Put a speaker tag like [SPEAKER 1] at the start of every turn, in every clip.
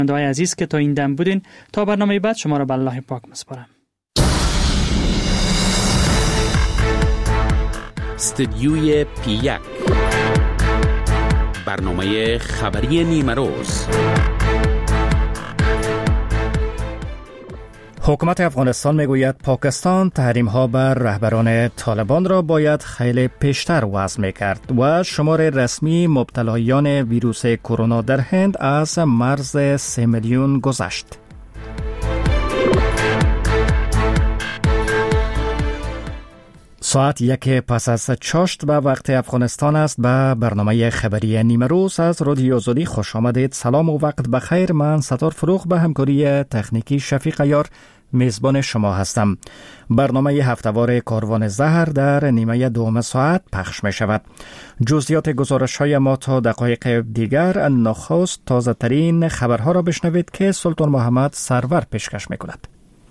[SPEAKER 1] شنونده‌های عزیز که تا این دم بودین، تا برنامه بعد شما را به الله پاک می‌سپارم.
[SPEAKER 2] استدیوی پی1 برنامه خبری نیمروز.
[SPEAKER 3] حکومت افغانستان میگوید پاکستان تحریم‌ها بر رهبران طالبان را باید خیلی پیشتر وضع میکرد و شمار رسمی مبتلایان ویروس کرونا در هند از مرز 3 میلیون گذشت. ساعت 1 پس از چاشت به وقت افغانستان است. به برنامه خبری نیمه روز از رادیو آزادی خوش آمدید. سلام و وقت بخیر. من ستار فروغ به همکاری تکنیکی شفیق عیار میزبان شما هستم. برنامه هفتهوار کاروان زهر در نیمه دوم ساعت پخش می شود. جزئیات گزارش های ما تا دقایق دیگر. نخست تازه ترین خبرها را بشنوید که سلطان محمد سرور پیشکش می کند.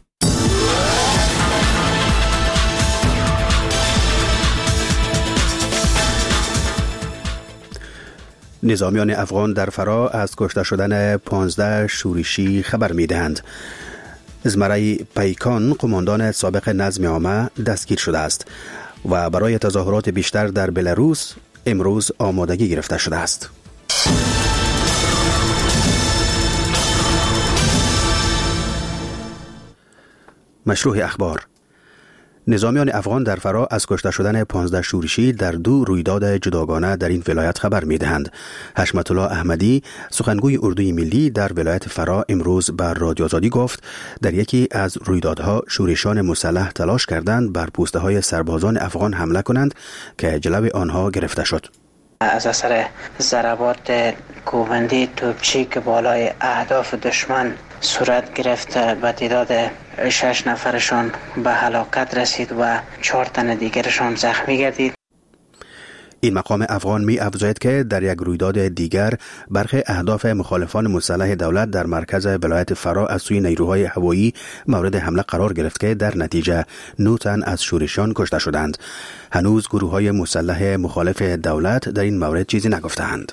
[SPEAKER 4] نظامیان افغان در فرا از کشته شدن 15 شورشی خبر می دهند. زمره پیکان قماندان سابق نظم عامه دستگیر شده است و برای تظاهرات بیشتر در بلاروس امروز آمادگی گرفته شده است. مشروع اخبار. نظامیان افغان در فرا از کشته شدن 15 شورشی در 2 رویداد جداگانه در این ولایت خبر می دهند. حشمت الله احمدی سخنگوی اردوی ملی در ولایت فرا امروز بر رادیو آزادی گفت در یکی از رویدادها شورشیان مسلح تلاش کردند بر پوسته های سربازان افغان حمله کنند که جلو آنها گرفته شد.
[SPEAKER 5] از اثر ضربات کوبنده توپچی که بالای اهداف دشمن صورت گرفت به تعداد 6 نفرشان به هلاکت رسید و 4 تن دیگرشان زخمی گردید.
[SPEAKER 4] این مقام افغان می افزاید که در یک رویداد دیگر برخی اهداف مخالفان مسلح دولت در مرکز ولایت فرا از سوی نیروهای هوایی مورد حمله قرار گرفت که در نتیجه 9 تن از شورشیان کشته شدند. هنوز گروه‌های مسلح مخالف دولت در این مورد چیزی نگفتند.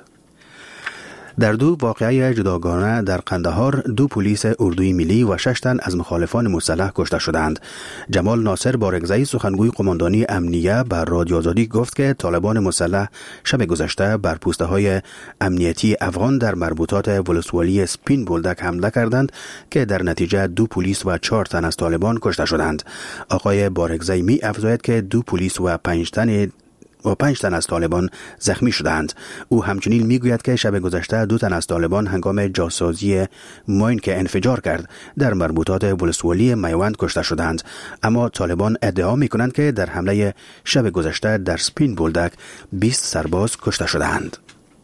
[SPEAKER 4] در 2 واقعه جداگانه در قندهار 2 پلیس اردوی ملی و 6 تن از مخالفان مسلح کشته شدند. جمال ناصر بارگزئی سخنگوی قماندانی امنیه بر رادیو آزادی گفت که طالبان مسلح شب گذشته بر پوسته های امنیتی افغان در مربوطات ولسوالی سپین بولدک حمله کردند که در نتیجه 2 پلیس و 4 تن از طالبان کشته شدند. آقای بارگزئی می افزاید که 2 پلیس و 5 تن از طالبان زخمی شدند. او همچنین میگوید که شب گذشته 2 تن از طالبان هنگام جاسازی ماین که انفجار کرد در مربوطات ولسوالی میوند کشته شدند، اما طالبان ادعا میکنند که در حمله شب گذشته در سپین بولدک 20 سرباز کشته شدند.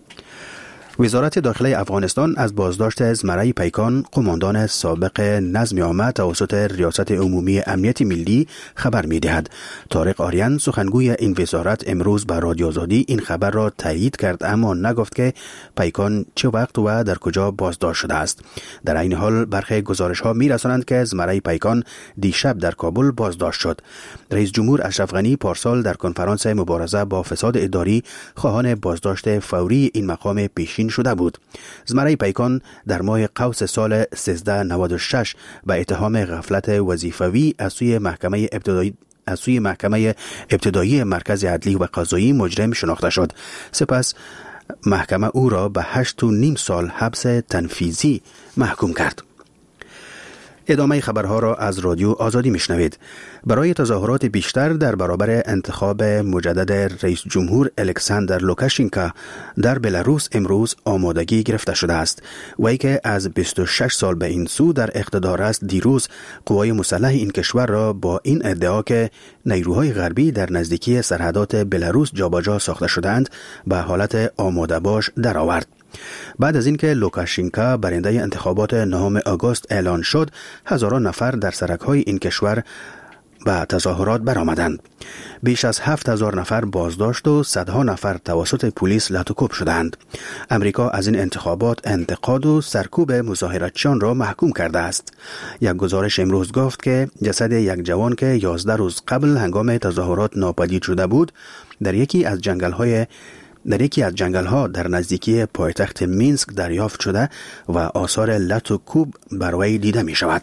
[SPEAKER 4] وزارت داخلی افغانستان از بازداشت زمره پیکان قماندان سابق نظم عامه توسط ریاست عمومی امنیت ملی خبر می‌دهد. طارق آریان سخنگوی این وزارت امروز به رادیو آزادی این خبر را تایید کرد، اما نگفت که پیکان چه وقت و در کجا بازداشت شده است. در این حال برخی گزارش‌ها می‌رسانند که زمره پیکان دیشب در کابل بازداشت شد. رئیس جمهور اشرف غنی پارسال در کنفرانس مبارزه با فساد اداری خواهان بازداشت فوری این مقام پیشین شده بود. زمره پیکان در ماه قوس سال 1396 به اتهام غفلت وظیفوی از سوی محکمه ابتدایی مرکز عدلی و قضایی مجرم شناخته شد. سپس محکمه او را به 8.5 سال حبس تنفیذی محکوم کرد. ادامه خبرها را از رادیو آزادی میشنوید. برای تظاهرات بیشتر در برابر انتخاب مجدد رئیس جمهور الکساندر لوکاشنکو در بلاروس امروز آمادگی گرفته شده است. وی که از 26 سال به این سو در اقتدار است، دیروز قوای مسلح این کشور را با این ادعا که نیروهای غربی در نزدیکی سرحدات بلاروس جابجا ساخته شدند به حالت آماده باش درآورد. بعد از اینکه لوکاشنکو برنده انتخابات 9 آگوست اعلان شد، هزاران نفر در سرک‌های این کشور به تظاهرات برآمدند. بیش از 7000 نفر بازداشت و صدها نفر توسط پلیس لطوکوب شدند. امریکا از این انتخابات انتقاد و سرکوب مظاهراتچیان را محکوم کرده است. یک گزارش امروز گفت که جسد یک جوان که 11 روز قبل هنگام تظاهرات ناپدید شده بود در یکی از جنگل‌های در یکی از جنگل‌ها در نزدیکی پایتخت مینسک دریافت شده و آثار لط و کوب بر وی دیده می شود.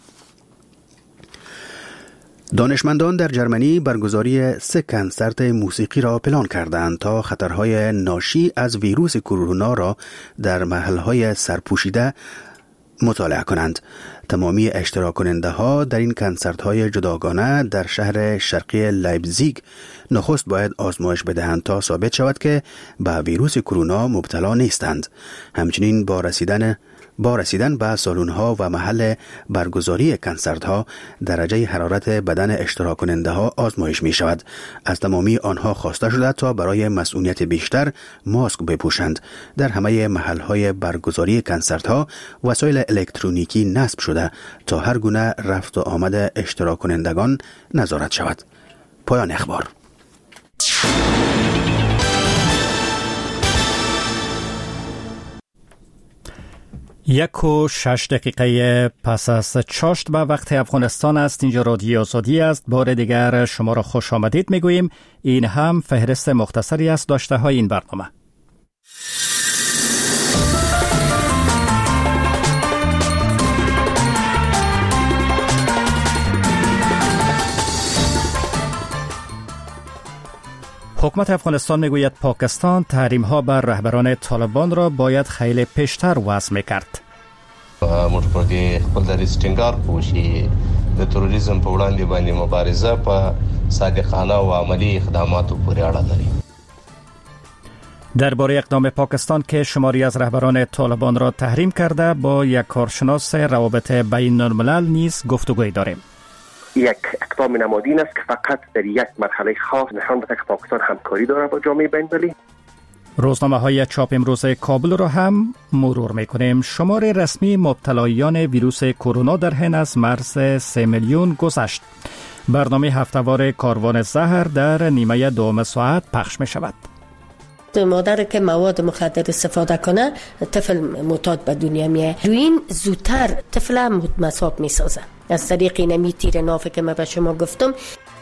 [SPEAKER 4] دانشمندان در جرمنی برگزاری 3 کنسرت موسیقی را پلان کردند تا خطرهای ناشی از ویروس کرونا را در محلهای سرپوشیده مطالعه کنند. تمامی اشتراک کننده ها در این کنسرت های جداگانه در شهر شرقی لایپزیگ نخست باید آزمایش بدهند تا ثابت شود که به ویروس کرونا مبتلا نیستند. همچنین با رسیدن به سالن ها و محل برگزاری کنسرت ها درجه حرارت بدن اشتراک کننده ها آزمایش می شود. از تمامی آنها خواسته شده تا برای مسئولیت بیشتر ماسک بپوشند. در همه محل های برگزاری کنسرت ها وسایل الکترونیکی نصب شده تا هر گونه رفت و آمد اشتراک کنندگان نظارت شود. پایان اخبار.
[SPEAKER 3] 1:06 پس از چاشت به وقت افغانستان است. اینجا رادیو آزادی است. بار دیگر شما را خوش آمدید میگوییم. این هم فهرست مختصری از داشته های این برنامه. حکومت افغانستان میگوید پاکستان تحریم ها بر رهبران طالبان را باید خیلی پیشتر وضع میکرد.
[SPEAKER 6] موږ خپل دریځ ټینګار کوو چې د تروریزم په وړاندې باندې مبارزه په صادقانه و عملی اقداماتو پورې اړه لري.
[SPEAKER 3] درباره اقدام پاکستان که شماری از رهبران طالبان را تحریم کرده با یک کارشناس روابط بین الملل نیز گفتگوی داریم.
[SPEAKER 7] یک اقدام نمادین است که فقط در یک مرحله خاص نشان بده که پاکستان همکاری داره با جامعه بین‌المللی.
[SPEAKER 3] روزنامه های چاپ امروزه کابل را هم مرور میکنیم. شمار رسمی مبتلایان ویروس کرونا در هند از مرز 3 میلیون گذشت. برنامه هفته‌وار کاروان زهر در نیمه دوم ساعت پخش می شود.
[SPEAKER 8] مادر که مواد مخدر استفاده کنه طفل معتاد به دنیا میه. این زودتر طفل مصاب میسازه از طریق نمی تیر نافه که من به شما گفتم.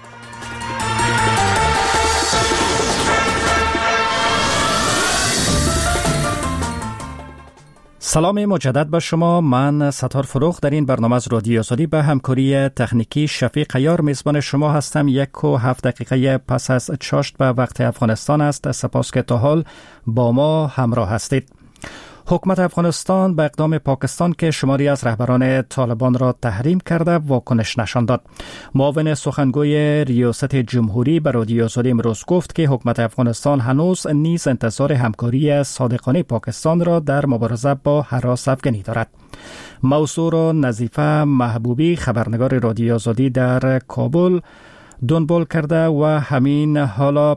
[SPEAKER 3] سلام مجدد به شما. من ستار فروخ در این برنامه از رادیو آزادی به همکاری تکنیکی شفیق عیار میزبان شما هستم. 1:07 پس از چاشت به وقت افغانستان است. سپاس که تا حال با ما همراه هستید. حکومت افغانستان به اقدام پاکستان که شماری از رهبران طالبان را تحریم کرده واکنش نشان داد. معاون سخنگوی ریاست جمهوری به رادیو آزادی امروز گفت که حکومت افغانستان هنوز نیز انتظار همکاری صادقانه پاکستان را در مبارزه با هراس افغانی دارد. موضوع را نظیفه محبوبی خبرنگار رادیو آزادی در کابل دنبال کرده و همین حالا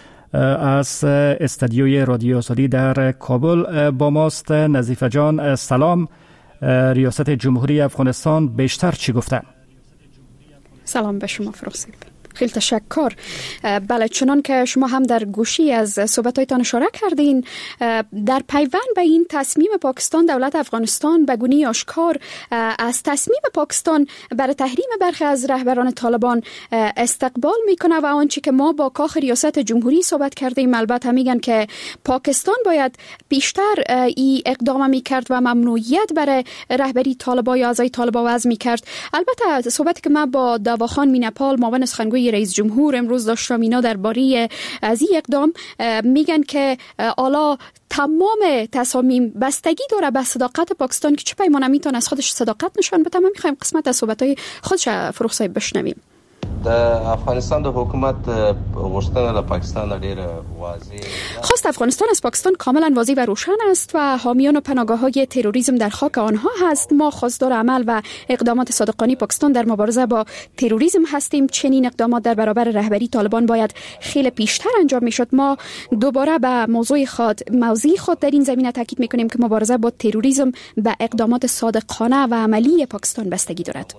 [SPEAKER 3] از استودیوی رادیو آزادی در کابل با ماست. نظیفه جان سلام. ریاست جمهوری افغانستان بیشتر چی گفته؟
[SPEAKER 9] سلام به شما فروخ‌صاحب. خیلی تشکر. بله، چنان که شما هم در گوشی از صحبت‌هایتان اشاره کردین، در پیوند به این تصمیم پاکستان دولت افغانستان به گونه‌ای آشکار از تصمیم پاکستان برای تحریم برخی از رهبران طالبان استقبال میکنه و آنچه که ما با کاخ ریاست جمهوری صحبت کردیم البته میگن که پاکستان باید بیشتر این اقدام میکرد و ممنوعیت برای رهبری طالبان یا اعضای طالبان وضع میکرد. البته صحبتی که ما با داواخان مینپال معاون سخنگوی رئیس جمهور امروز داشتم، اینا درباره از این اقدام میگن که حالا تمام تصامیم بستگی داره به صداقت پاکستان که چه پیمانه میتونه از خودش صداقت نشان بده. ما میخوایم قسمت از صحبت‌های خودش فروخ صاحب بشنویم.
[SPEAKER 6] د افغانستان د حکومت غوښتنه د پاکستان ډېر واضح
[SPEAKER 9] خواست افغانستان از پاکستان کاملا واضح و روشن است و حامیان و پناهگاه‌های تروریسم در خاک آنها هست. ما خواستار عمل و اقدامات صادقانه پاکستان در مبارزه با تروریسم هستیم. چنین اقدامات در برابر رهبری طالبان باید خیلی پیشتر انجام میشد. ما دوباره به موضوع خود در این زمینه تاکید میکنیم که مبارزه با تروریسم به اقدامات صادقانه و عملی پاکستان بستگی دارد.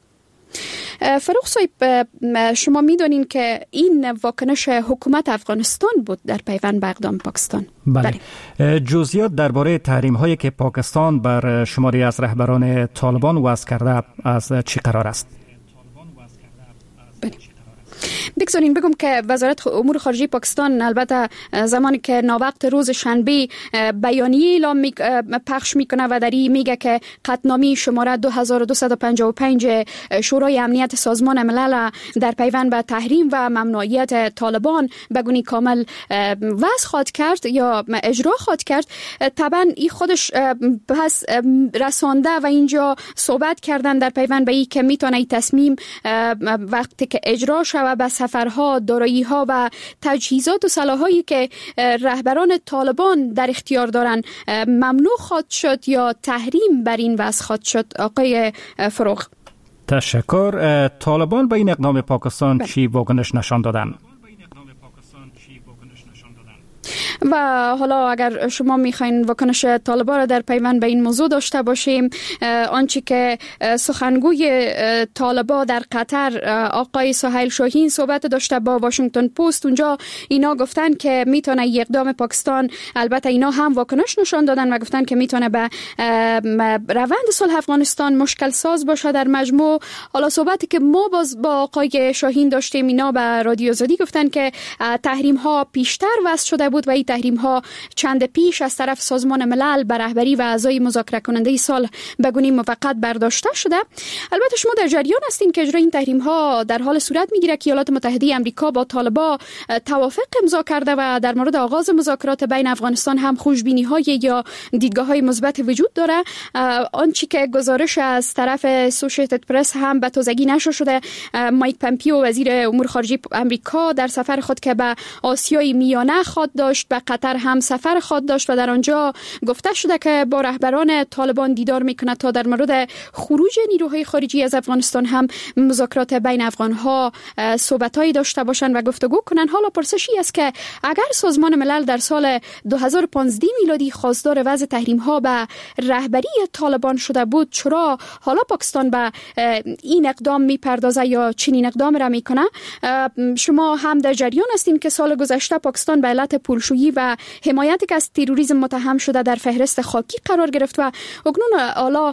[SPEAKER 9] فروخ صاحب، شما میدونین که این واکنش حکومت افغانستان بود در پیوند به اقدام پاکستان.
[SPEAKER 3] بله. جزئیات درباره تحریم هایی که پاکستان بر شماری از رهبران طالبان وضع کرده از چی قرار است؟
[SPEAKER 9] بله. بگذارین بگم که وزارت امور خارجه پاکستان البته زمانی که ناوقت روز شنبه بیانیه اعلام پخش میکنه و در این میگه که قطعنامه شماره 2255 شورای امنیت سازمان ملل در پیوند به تحریم و ممنوعیت طالبان به گونه کامل وضع خواهد کرد یا اجرا خواهد کرد. طبعا این خودش پس رسانده و اینجا صحبت کردن در پیوند به این که میتونه این تصمیم وقتی که اجرا شود به سفرها، دارایی‌ها و تجهیزات و سلاحایی که رهبران طالبان در اختیار دارن ممنوع خواهد شد یا تحریم بر این وضع خواهد شد. آقای فروغ،
[SPEAKER 3] تشکر. طالبان به این اقدام پاکستان چی واکنش نشان دادن؟
[SPEAKER 9] و حالا اگر شما میخواین واکنش طالبان را در پیوند به این موضوع داشته باشیم، آنچه که سخنگوی طالبان در قطر آقای سهیل شاهین صحبت داشته با واشنگتن پست، اونجا اینا گفتن که میتونه اقدام پاکستان، البته اینا هم واکنش نشان دادن و گفتن که میتونه به روند صلح افغانستان مشکل ساز باشه در مجموع. حالا صحبتی که ما باز با آقای شاهین داشتیم، اینا به رادیو آزادی گفتن که تحریم ها پیشتر وضع شده بود و این تحریم ها چند پیش از طرف سازمان ملل به رهبری و اعضای مذاکره کننده صلح به گونه موقت برداشته شده. البته شما در جریان هستین که اجرای این تحریم ها در حال صورت میگیره که ایالات متحده آمریکا با طالبان توافق امضا کرده و در مورد آغاز مذاکرات بین افغانستان هم خوشبینی های یا دیدگاه های مثبت وجود داره. آنچه که گزارش از طرف اسوسییتد پرس هم به تازگی نشر شده، مایک پمپیو وزیر امور خارجه آمریکا در سفر خود که به آسیای میانه خواهد داشت، به قطر هم سفر خواهد داشت و در آنجا گفته شده که با رهبران طالبان دیدار میکنه تا در مورد خروج نیروهای خارجی از افغانستان هم مذاکرات بین افغانها صحبتایی داشته باشند و گفتگو کنند. حالا پرسشی است که اگر سازمان ملل در سال 2015 میلادی خواستار وضع تحریم ها به رهبری طالبان شده بود، چرا حالا پاکستان به این اقدام میپردازه یا چنین اقدام را میکنه؟ شما هم در جریان هستین که سال گذشته پاکستان به علت پولشویی و حمایتی که از تروریسم متهم شده در فهرست خاکی قرار گرفت و اکنون حالا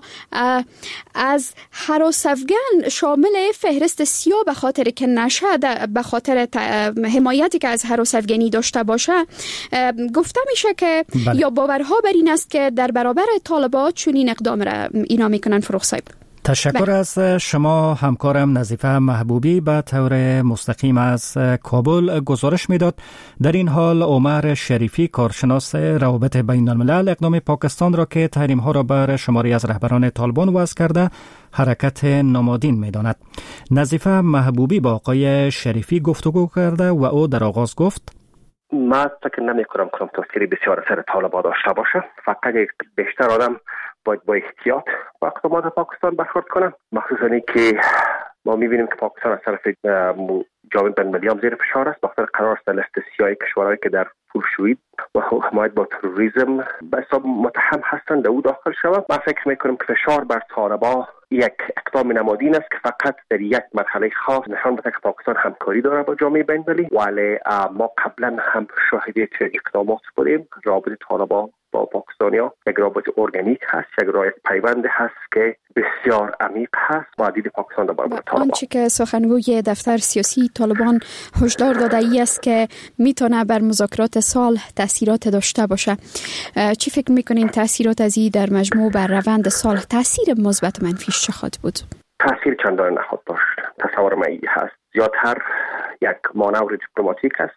[SPEAKER 9] از هراس افغان شامل فهرست سیاه به خاطر که نشه، به خاطر حمایتی که از هراس افغانی داشته باشه، گفته میشه که یا باورها بر این است که در برابر طالبان چنین اقدام را اینا میکنن. فروغ صاحب،
[SPEAKER 3] تشکر از شما. همکارم نظیفه محبوبی به طور مستقیم از کابل گزارش میداد. در این حال عمر شریفی، کارشناس روابط بین الملل، اقدام پاکستان را که تحریم ها را بر شماری از رهبران طالبان وضع کرده حرکت نمادین میداند. نظیفه محبوبی با آقای شریفی گفتگو کرده و او در آغاز گفت:
[SPEAKER 7] من فکر نمی کنم تاثیر بسیار سر طالبان داشته باشه. فقط بیشتر آدم باید با احتیاط با اقدامات پاکستان برخورد کنم، مخصوصا که ما میبینیم که پاکستان از طرف جامعه بین‌المللی هم زیر فشار است، بخاطر قرار است در لیست سیاه کشورهایی که در پولشویی و حمایت با تروریسم به حساب متهم هستند او داخل شود. من فکر میکنم که فشار بر طالبان یک اقدام نمادین است که فقط در یک مرحله خاص نشان بده که پاکستان همکاری داره با جامعه بین‌المللی، ولی ما قبلا هم شاهد اقدامات بودیم. رابطه طالبان با پاکستانیا یک رابطه ارگانیک هست، یک پیوند هست که بسیار عمیق هست با دید پاکستان در برابر طالبان.
[SPEAKER 9] آنچه که سخنگوی دفتر سیاسی طالبان هشدار داده ای است که میتونه بر مذاکرات صلح تاثیرات داشته باشه. چی فکر میکنین تاثیرات از این در مجموع بر روند صلح، تاثیر مثبت و منفیش چه خواهد بود؟
[SPEAKER 7] تاثیر چندان نخواهد داشت. تصور من هست زیادتر یک مانور دیپلماتیک است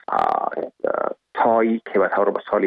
[SPEAKER 7] تایی که به طور مثال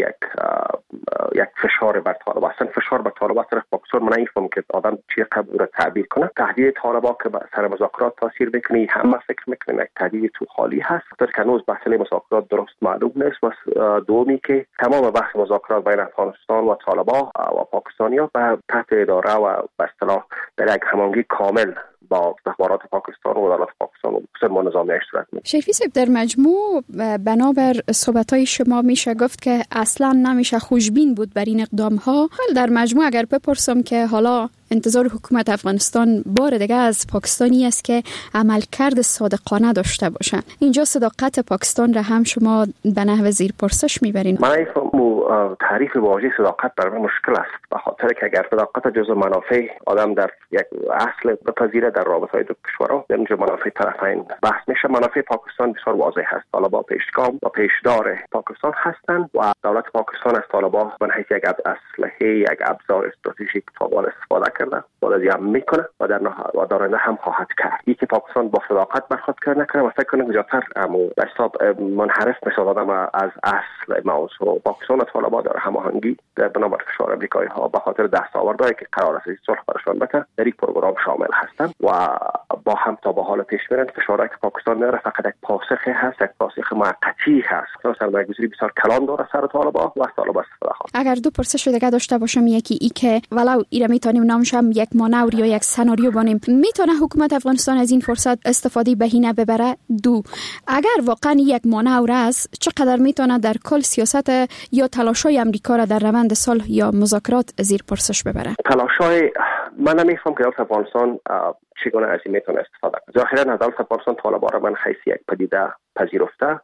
[SPEAKER 7] یک فشار بر طالبان، اصلا فشار بر طالبان طرف پاکستان من نمی‌فهمم که آدم چی قبل را تعبیر کنه. تهدید طالبان که سر مذاکرات تاثیر بکنه، هم فکر میکنم یک تهدید تو خالی هست، خاطر که هنوز بحث مذاکرات درست معلوم نیست. و دومی که تمام بحث مذاکرات بین افغانستان و طالبان و پاکستانیا به تحت اداره و به اصطلاح در یک هماهنگی کامل با استخبارات پاکستان و دولت پاکستان و سازمان نظامی صورت میگیره.
[SPEAKER 9] شریفی صاحب، در مجموع بنابر صحبت‌های شما میشه گفت که اصلا نمیشه خوشبین بود بر این اقدام ها. در مجموع اگر بپرسم که حالا انتظار حکومت افغانستان بار دیگه از پاکستانی است که عملکرد صادقانه داشته باشه، اینجا صداقت پاکستان را هم شما به نحو زیر پرسش میبرین.
[SPEAKER 7] من تعریف واژه صداقت برای مشکل است، به خاطر که اگر صداقت جزء منافع آدم در یک اصل بپذیره در رابطه‌های دو کشورها، در اونجا منافع طرفین بحث میشه. منافع پاکستان بسیار واضح است. طالبان پیشگام و پیشدار پاکستان هستند و دولت پاکستان از طالبان به حیث یک اسلحه، یک ابزار استراتژیک طالبان استفاده کرده، بازی هم میکنه و در آینده هم خواهد کرد. یکی پاکستان با صداقت برخورد کرد نکنه و فکر کنم زیادتر حساب منحرف میشود آدم از اصل موضوع. پاکستان و طالبان در هماهنگی در بنابر کشور آمریکایی ها به خاطر دستاوردهایی که قرار است صلح برشان بکنه در این پروگرام شامل هستند و با هم تا به حال پیش میرن. فشاری که پاکستان میاره فقط یک پاسخ هست، یک پاسخ موقتی هست. سرمایه‌گذاری بسیار کلان داره سر طالبان و از طالبان استفاده خواهد.
[SPEAKER 9] اگر دو پرسش دیگه داشته باشم، یکی ای که ولو ایره میتونیم نامش هم یک مانور یا یک سناریو بانیم، میتونه حکومت افغانستان از این فرصت استفاده بهینه ببره؟ دو، اگر واقعا یک مانور است، چقدر میتونه در کل سیاست یا تلاش‌های آمریکا را در روند صلح یا مذاکرات زیر پرسش ببره؟
[SPEAKER 7] تلاش‌های من نمی‌فهم که دولت افغانستان چگونه از این میتونه استفاده کنه. ظاهراً دولت افغانستان طالبان را من حیث یک پدیده پذیرفته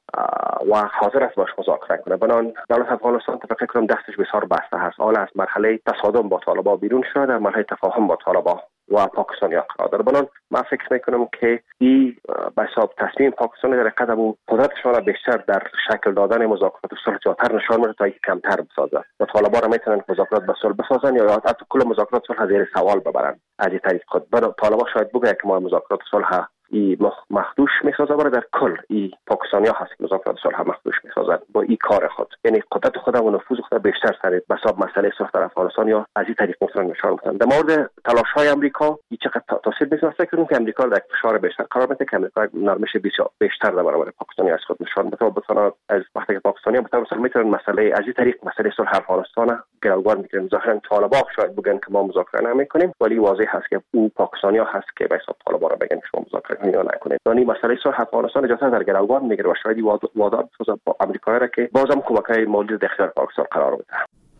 [SPEAKER 7] و حاضر است باش مذاکره کنه. بنان دولت افغانستان فکر کنم دستش بسیار بسته هست. حالا از مرحله تصادم با طالبان بیرون شده، در مرحله تفاهم با طالبان و پاکستانی قرار داره. بنان من فکر میکنم که این به حساب تصمیم پاکستان در قدم و قدرتشان را بیشتر در شکل دادن مذاکرات صلح جاتر نشان میده تا کمتر بسازه. و طالبان را میتونن مذاکرات به صلح بسازن یا حتی کل مذاکرات صلح زیر سوال ببرن از این طریق خود. طالبان شاید بگه که ما مذاکرات صلح مخدوش میسازه، برای در کل این پاکستانی ها هست که مذاکرات صلح مخدوش میسازن با این کار خود، یعنی قدرت خود و نفوذ خود بیشتر سر به حساب مسئله صلح در افغانستان یا از این طریق میتونن نشان بدن. در مورد تلاش های آمریکا این چقدر تاثیر میذاره، فکر کنم که آمریکا در فشار بیشتر قرار میده که آمریکا نرمش بیشتر در برابر پاکستانی از خود نشان بده و بتونه از وقتی که پاکستانی به طور میتونن مسئله از این طریق مسئله صلح افغانستان گروگان میگیرن. ظاهرا طالبان شاید بگن که ما مذاکره نمیکنیم، ولی واضح هست که اون پاکستانی ها هست که به حساب طالبان را بگن که شما مذاکره کنید یا نکنید. یعنی مسئله صلح افغانستان اجازه در گروگان میگیره و شاید وعده بسازه با آمریکایی را که بازم کمک‌های موجود در اختیار پاکستان قرار بده.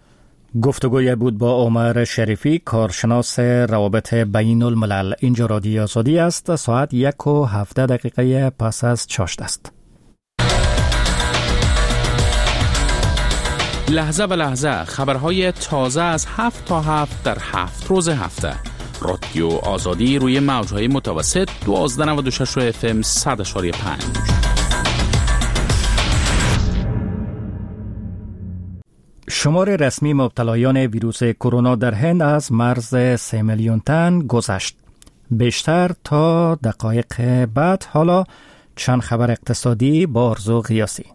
[SPEAKER 3] گفتگوی بود با عمر شریفی، کارشناس روابط بین الملل. اینجا رادیو آزادی است. ساعت 1:17 پس از چاشت است.
[SPEAKER 2] لحظه به لحظه خبرهای تازه از 7 تا 7 در 7 روز هفته. رادیو آزادی روی موجهای متوسط 1296 FM 100.5.
[SPEAKER 3] شمار رسمی مبتلایان ویروس کرونا در هند از مرز 3 میلیون تن گذشت. بیشتر تا دقایق بعد. حالا چند خبر اقتصادی با ارزو قیاسی.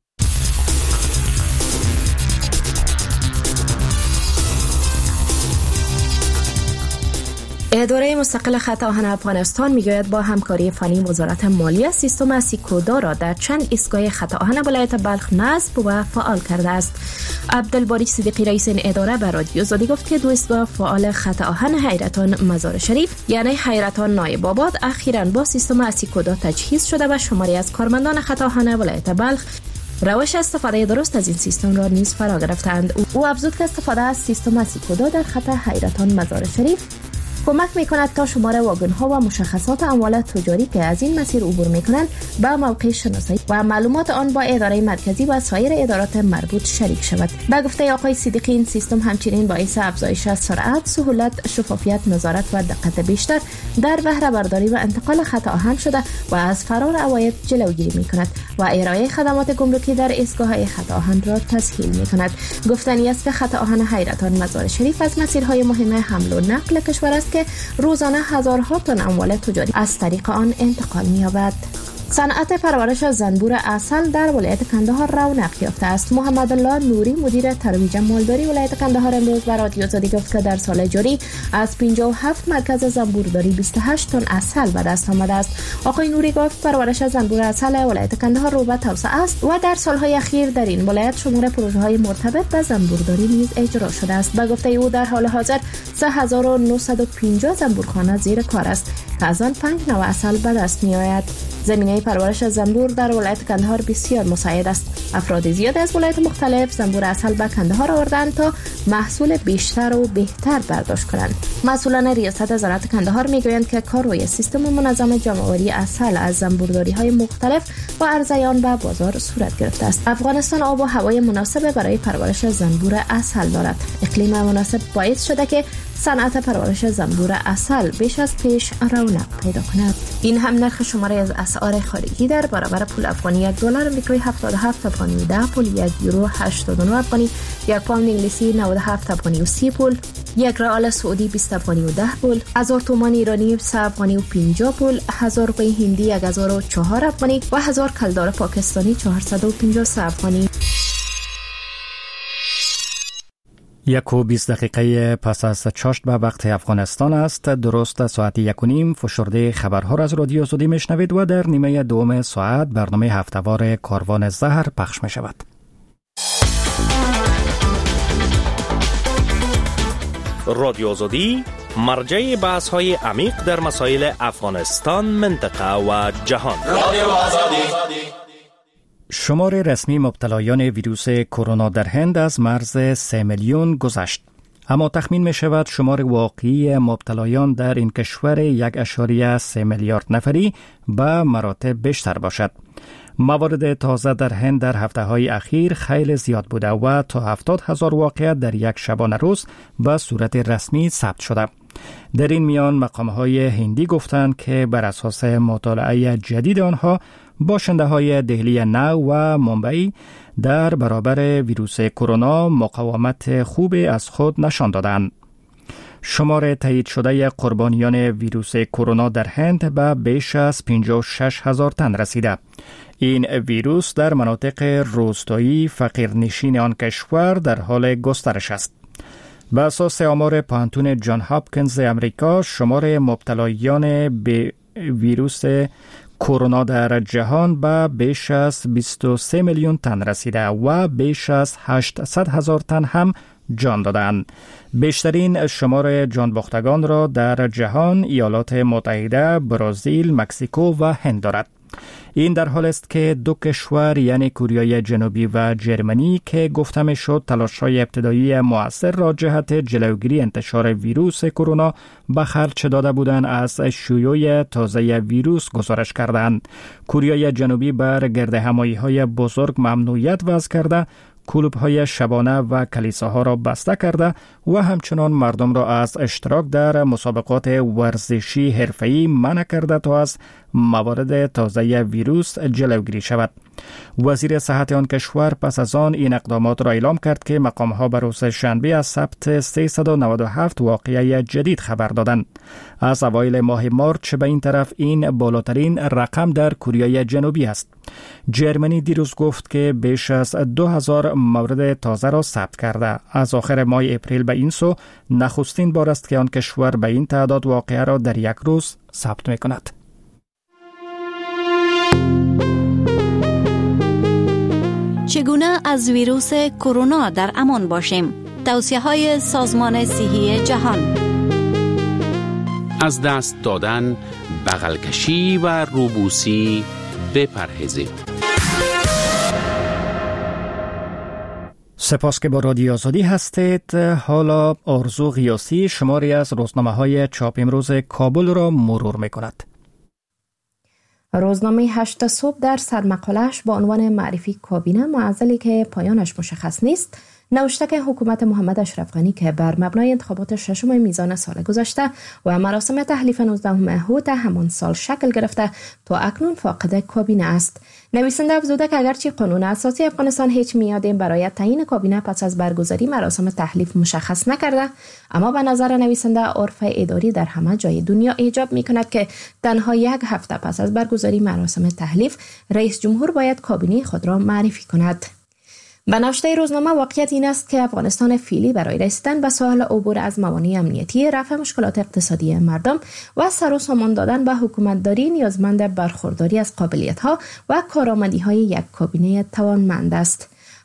[SPEAKER 10] اداره مستقل خط آهن افغانستان میگوید با همکاری فنی وزارت مالیه سیستم سیکودا را در چند ایستگاه خط آهن ولایت بلخ نصب و فعال کرده است. عبدالباری صدیقی رئیس این اداره به رادیو آزادی گفت که دو ایستگاه فعال خط آهن حیرتان مزار شریف یعنی حیرتان نایب آباد اخیراً با سیستم سیکودا تجهیز شده و شماری از کارمندان خط آهن ولایت بلخ روش استفاده درست از این سیستم را نیز فرا گرفتند. او افزود که استفاده از سیستم سیکودا در خط حیرتان مزار شریف کمک می‌کند تا شمار واگن‌ها و مشخصات اموال تجاری که از این مسیر عبور می‌کنند به موقع شناسایی و معلومات آن با اداره مرکزی و سایر ادارات مربوط شریک شود. به گفته آقای صدیقی این سیستم همچنین باعث افزایش سرعت، سهولت، شفافیت، نظارت و دقت بیشتر در بهره برداری و انتقال خط آهن شده و از فرار عواید جلوگیری می‌کند و ارائه خدمات گمرکی در ایستگاه‌های خط آهن را تسهیل می‌کند. گفتنی است که خط آهن حیرتان مزار شریف از مسیرهای مهم حمل و نقل کشور است که روزانه هزارها تن اموال تجاری از طریق آن انتقال می‌یابد. صنعت پرورش زنبور عسل در ولایت کندهار رونق یافته است. محمد الله نوری مدیر ترویج مالداری ولایت کندهار امروز به رادیو آزادی گفت که در سال جاری از 57 مرکز زنبورداری 28 تن عسل به دست آمده است. آقای نوری گفت پرورش زنبور عسل ولایت کندهار رو به توسعه است و در سالهای اخیر در این ولایت شمار پروژه‌های مرتبط به زنبورداری نیز اجرا شده است. به گفته او در حال حاضر 3950 زنبورخانه زیر کار است که از آن 5 نوع عسل به دست می‌آید. زمینه پرورش زنبور در ولایت کندهار بسیار مساعد است. افراد زیاد از ولایت مختلف زنبور عسل به کندهار آوردند تا محصول بیشتر و بهتر برداشت کنند. مسئولان ریاست وزارت کندهار میگویند که کار روی سیستم منظم جمع‌آوری عسل از زنبورداری‌های مختلف و عرضه آن به بازار صورت گرفته است. افغانستان آب و هوای مناسب برای پرورش زنبور عسل دارد. اقلیم مناسب باعث شده که صنعت پرورش زنبور عسل بیش از پیش رونق پیدا کند. این هم نرخ شماره از اسعار خارجی در برابر پول افغانی $1 آمریکایی 77 افغانی و 10 پول، €1 89 افغانی، 1 پوند انگلیسی 97 افغانی و 30 پول، 1 ریال سعودی 20 افغانی و 10 پول، 1000 تومان ایرانی 3 افغانی و 50 پول، 1000 روپیه هندی 1004 افغانی و 1000 کلدار پاکستانی 453 افغانی.
[SPEAKER 3] 1:20 دقیقه پس از چاشت به وقت افغانستان است. درست ساعت 1:30 فشرده خبرها را از رادیو آزادی میشنوید و در نیمه دوم ساعت برنامه هفتهوار کاروان زهر پخش می شود.
[SPEAKER 11] رادیو آزادی مرجع بحث های عمیق در مسائل افغانستان، منطقه و جهان. رادیو آزادی.
[SPEAKER 3] شمار رسمی مبتلایان ویروس کرونا در هند از مرز 3 میلیون گذشت. اما تخمین می شود شمار واقعی مبتلایان در این کشور 1.3 میلیارد نفری به مراتب بیشتر باشد. موارد تازه در هند در هفته‌های اخیر خیلی زیاد بوده و تا 70,000 واقعه در یک شبانه روز به صورت رسمی ثبت شده. در این میان مقام‌های هندی گفتند که بر اساس مطالعه جدید آنها باشنده های دهلی نو و ممبئی در برابر ویروس کرونا مقاومت خوبی از خود نشان دادند. شمار تایید شده قربانیان ویروس کرونا در هند به بیش از 56,000 تن رسیده. این ویروس در مناطق روستایی فقیرنشین آن کشور در حال گسترش است. به اساس آمار پانتون جان هاپکینز امریکا، شمار مبتلایان به ویروس کرونا در جهان به بیش از 23 میلیون تن رسیده و بیش از 800,000 تن هم جان دادند. بیشترین شمار جان باختگان را در جهان ایالات متحده، برزیل، مکزیکو و هند دارد. این در حال است که دو کشور یعنی کره جنوبی و جرمنی که گفته می شد تلاش‌های ابتدایی مؤثر را جهت جلوگیری انتشار ویروس کرونا به خرج داده بودند از شیوع تازه ویروس گزارش کردند. کره جنوبی بر گردهمایی‌های بزرگ ممنوعیت وضع کرده، کلوب‌های شبانه و کلیساها را بسته کرده و همچنان مردم را از اشتراک در مسابقات ورزشی حرفه‌ای منع کرده تا از موارد تازه ویروس جلوگیری شود. وزیر صحت آن کشور پس از آن این اقدامات را اعلام کرد که مقام‌ها به روز شنبه از ثبت 397 واقعه جدید خبر دادند. از اوایل ماه مارچ به این طرف این بالاترین رقم در کره جنوبی است. جرمنی دیروز گفت که بیش از 2000 مورد تازه را ثبت کرده. از آخر ماه اپریل به این سو نخستین بار است که آن کشور به این تعداد واقعه را در یک روز ثبت می‌کند.
[SPEAKER 12] چگونه از ویروس کرونا در امان باشیم؟ توصیه‌های سازمان صحی جهان.
[SPEAKER 2] از دست دادن، بغل کشی و روبوسی بپرهیزید.
[SPEAKER 3] سپاس که با رادیو آزادی هستید. حالا آرزو غیاسی شماری از روزنامه‌های چاپ امروز کابل را مرور می‌کند.
[SPEAKER 10] روزنامه 8 صبح در سرمقاله‌اش با عنوان معرفی کابینه معضلی که پایانش مشخص نیست نوشته که حکومت محمد اشرف غنی که بر مبنای انتخابات 6 میزان سال گذشته و مراسم تحلیف 19 حوت همان سال شکل گرفته تا اکنون فاقد کابینه است. نویسنده افزوده که اگرچه قانون اساسی افغانستان هیچ میادی برای تعیین کابینه پس از برگزاری مراسم تحلیف مشخص نکرده، اما به نظر نویسنده عرف اداری در همه جای دنیا ایجاب می‌کند که تنها یک هفته پس از برگزاری مراسم تحلیف رئیس جمهور باید کابینه خود را معرفی کند. به نوشته روزنامه واقعیت این است که افغانستان فعلی برای رسیدن به ساحل عبور از موانع امنیتی، رفع مشکلات اقتصادی مردم و سر و سامان دادن به حکومتداری نیازمند برخورداری از قابلیت‌ها و کارآمدی‌های یک کابینه توانمند است.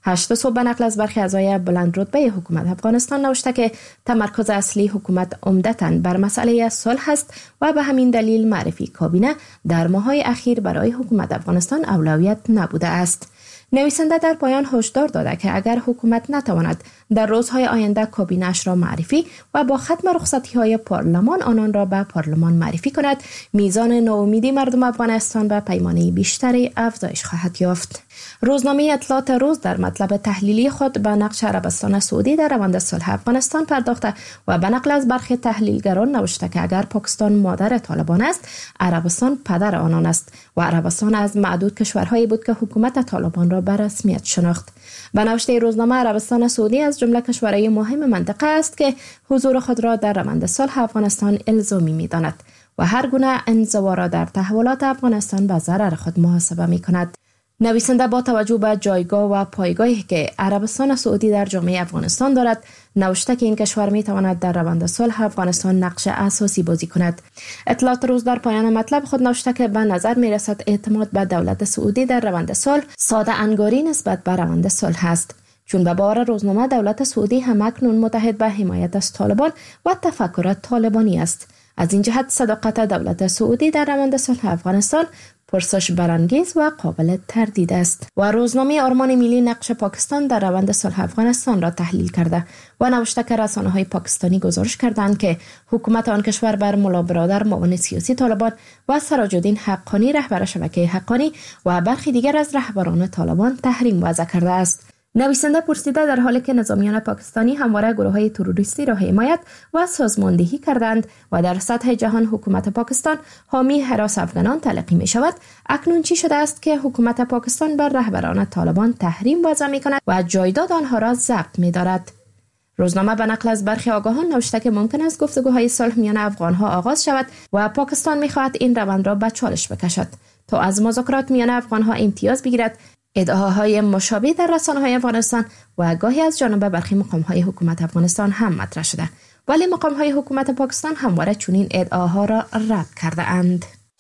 [SPEAKER 10] 8 صبح به نقل از برخی اعضای بلند رتبه حکومت افغانستان نوشته که تمرکز اصلی حکومت عمدتاً بر مسئله صلح است و به همین دلیل معرفی کابینه در ماه‌های اخیر برای حکومت افغانستان اولویت نبوده است. نویسنده در پایان هشدار داده که اگر حکومت نتواند در روزهای آینده کابینه‌اش را معرفی و با ختم رخصتی‌های پارلمان آنان را به پارلمان معرفی کند، میزان ناامیدی مردم افغانستان به پیمانه بیشتری افزایش خواهد یافت. روزنامه اطلاعات روز در مطلب تحلیلی خود به نقش عربستان سعودی در روند صلح افغانستان پرداخته و به نقل از برخی تحلیلگران نوشته که اگر پاکستان مادر طالبان است، عربستان پدر آنان است و عربستان از معدود کشورهایی بود که حکومت طالبان را به رسمیت شناخت. به نوشته روزنامه، عربستان سعودی از جمله کشورهای مهم منطقه است که حضور خود را در روند صلح افغانستان الزامی می‌داند و هر گونه انزوا را در تحولات افغانستان به ضرر خود محاسبه می‌کند. نویسنده با توجه به جایگاه و پایگاهی که عربستان سعودی در جامعه افغانستان دارد، نوشته که این کشور می تواند در روند صلح افغانستان نقش اساسی بازی کند. اطلاعات روز در پایان مطلب خود نوشته که به نظر می رسد اعتماد به دولت سعودی در روند صلح ساده انگاری نسبت به روند صلح است، چون به باور روزنامه دولت سعودی هم اکنون متحد به حمایت از طالبان و تفکر طالبانی است. از این جهت صداقت دولت سعودی در روند صلح افغانستان پرسش برانگیز و قابل تردید است. و روزنامه آرمان ملی نقش پاکستان در روند صلح افغانستان را تحلیل کرده و نوشته که رسانه‌های پاکستانی گزارش کردند که حکومت آن کشور بر ملا برادر معاون سیاسی طالبان و سراج الدین حقانی رهبر شبکه حقانی و برخی دیگر از رهبران طالبان تحریم وضع کرده است. نویسنده پرسیده در حالی که نظامیان پاکستانی همواره گروه‌های تروریستی را حمایت و سازماندهی کردند و در سطح جهان حکومت پاکستان حامی هراس افغانان تلقی می شود، اکنون چی شده است که حکومت پاکستان بر رهبران طالبان تحریم وضع می کند و جایداد آنها را ضبط می دارد؟ روزنامه به نقل از برخی آگاهان نوشته که ممکن است گفتگوهای صلح میان افغانها آغاز شود و پاکستان می خواهد این روند را به چالش بکشد تا از مذاکرات میان افغانها امتیاز بگیرد. ادعاهای مشابه در رسانه‌های افغانستان و گاهی از جانب برخی مقام‌های حکومت افغانستان هم مطرح شده، ولی مقام‌های حکومت پاکستان همواره چنین ادعاها را رد کرده اند.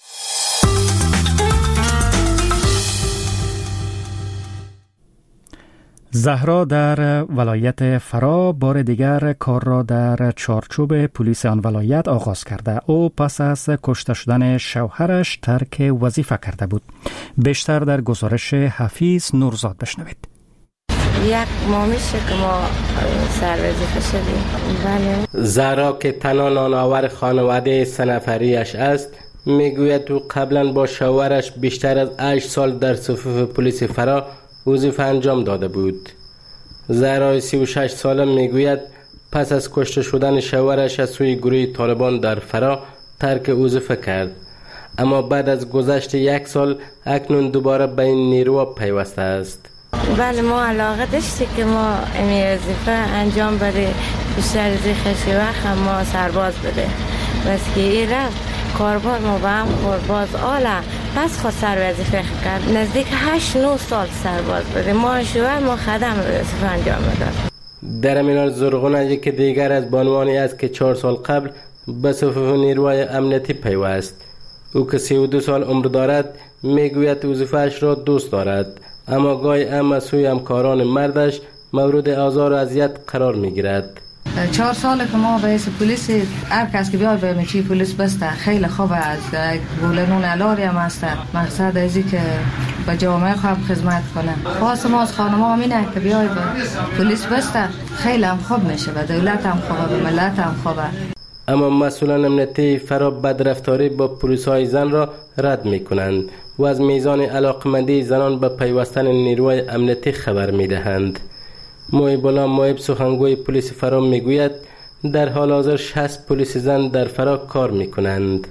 [SPEAKER 3] زهرا در ولایت فرا بار دیگر کار را در چارچوب پلیس آن ولایت آغاز کرده. او پس از کشته شدن شوهرش ترک وظیفه کرده بود. بیشتر در گزارش حفیظ نورزاد بشنوید.
[SPEAKER 13] یک ماه میشه که ما سر وظیفه شدیم. بله.
[SPEAKER 14] زهرا که تنها نانآور خانواده 3 نفریش است، میگوید تو قبلا با شوهرش بیشتر از 8 سال در صفوف پلیس فرا وظیفه انجام داده بود. زهرا 36 ساله میگوید پس از کشته شدن شوهرش از سوی گروه طالبان در فرا ترک وظیفه کرد، اما بعد از گذشت 1 سال اکنون دوباره به این نیرو پیوسته است.
[SPEAKER 13] بله، ما علاقه داشتیم که ما این وظیفه انجام بده، بیشتر از خیلی وقت ما سرباز بده، بس که این رفت کاربار ما با هم خورباز آله پس خود سر وظیفه کرد. نزدیک 8-9 سال سرباز بده، ما شوهر ما خدم وظیفه انجام بده.
[SPEAKER 14] در امینال زرغونه یک دیگر از بانوانی است که 4 سال قبل به صفوف نیروهای امنیتی پیوست. او که 32 سال عمر دارد میگوید وظیفه‌اش را دوست دارد، اما گاهی هم از سوی همکاران مردش مورد آزار و اذیت قرار میگیرد.
[SPEAKER 15] 4 ساله که ما به پلیس هر کس که بیاد به چی پلیس بسته خیلی خوبه، از گولنون علاری هم است. مقصد ازی که به جامعه خوب خدمت کنه. خواست ما از خانم همینه که بیاد به پلیس بسته خیلی هم خوب میشه، به دولت هم خوبه، به ملت هم خوبه.
[SPEAKER 14] اما مسئولان امنیتی فرا بدرفتاری با پلیس‌های زن را رد می‌کنند و از میزان علاقمندی زنان به پیوستن نیروهای امنیتی خبر می‌دهند. محیب الله محیب سخنگوی پلیس فرا میگوید در حال حاضر 60 پلیس زن در فرا کار می‌کنند.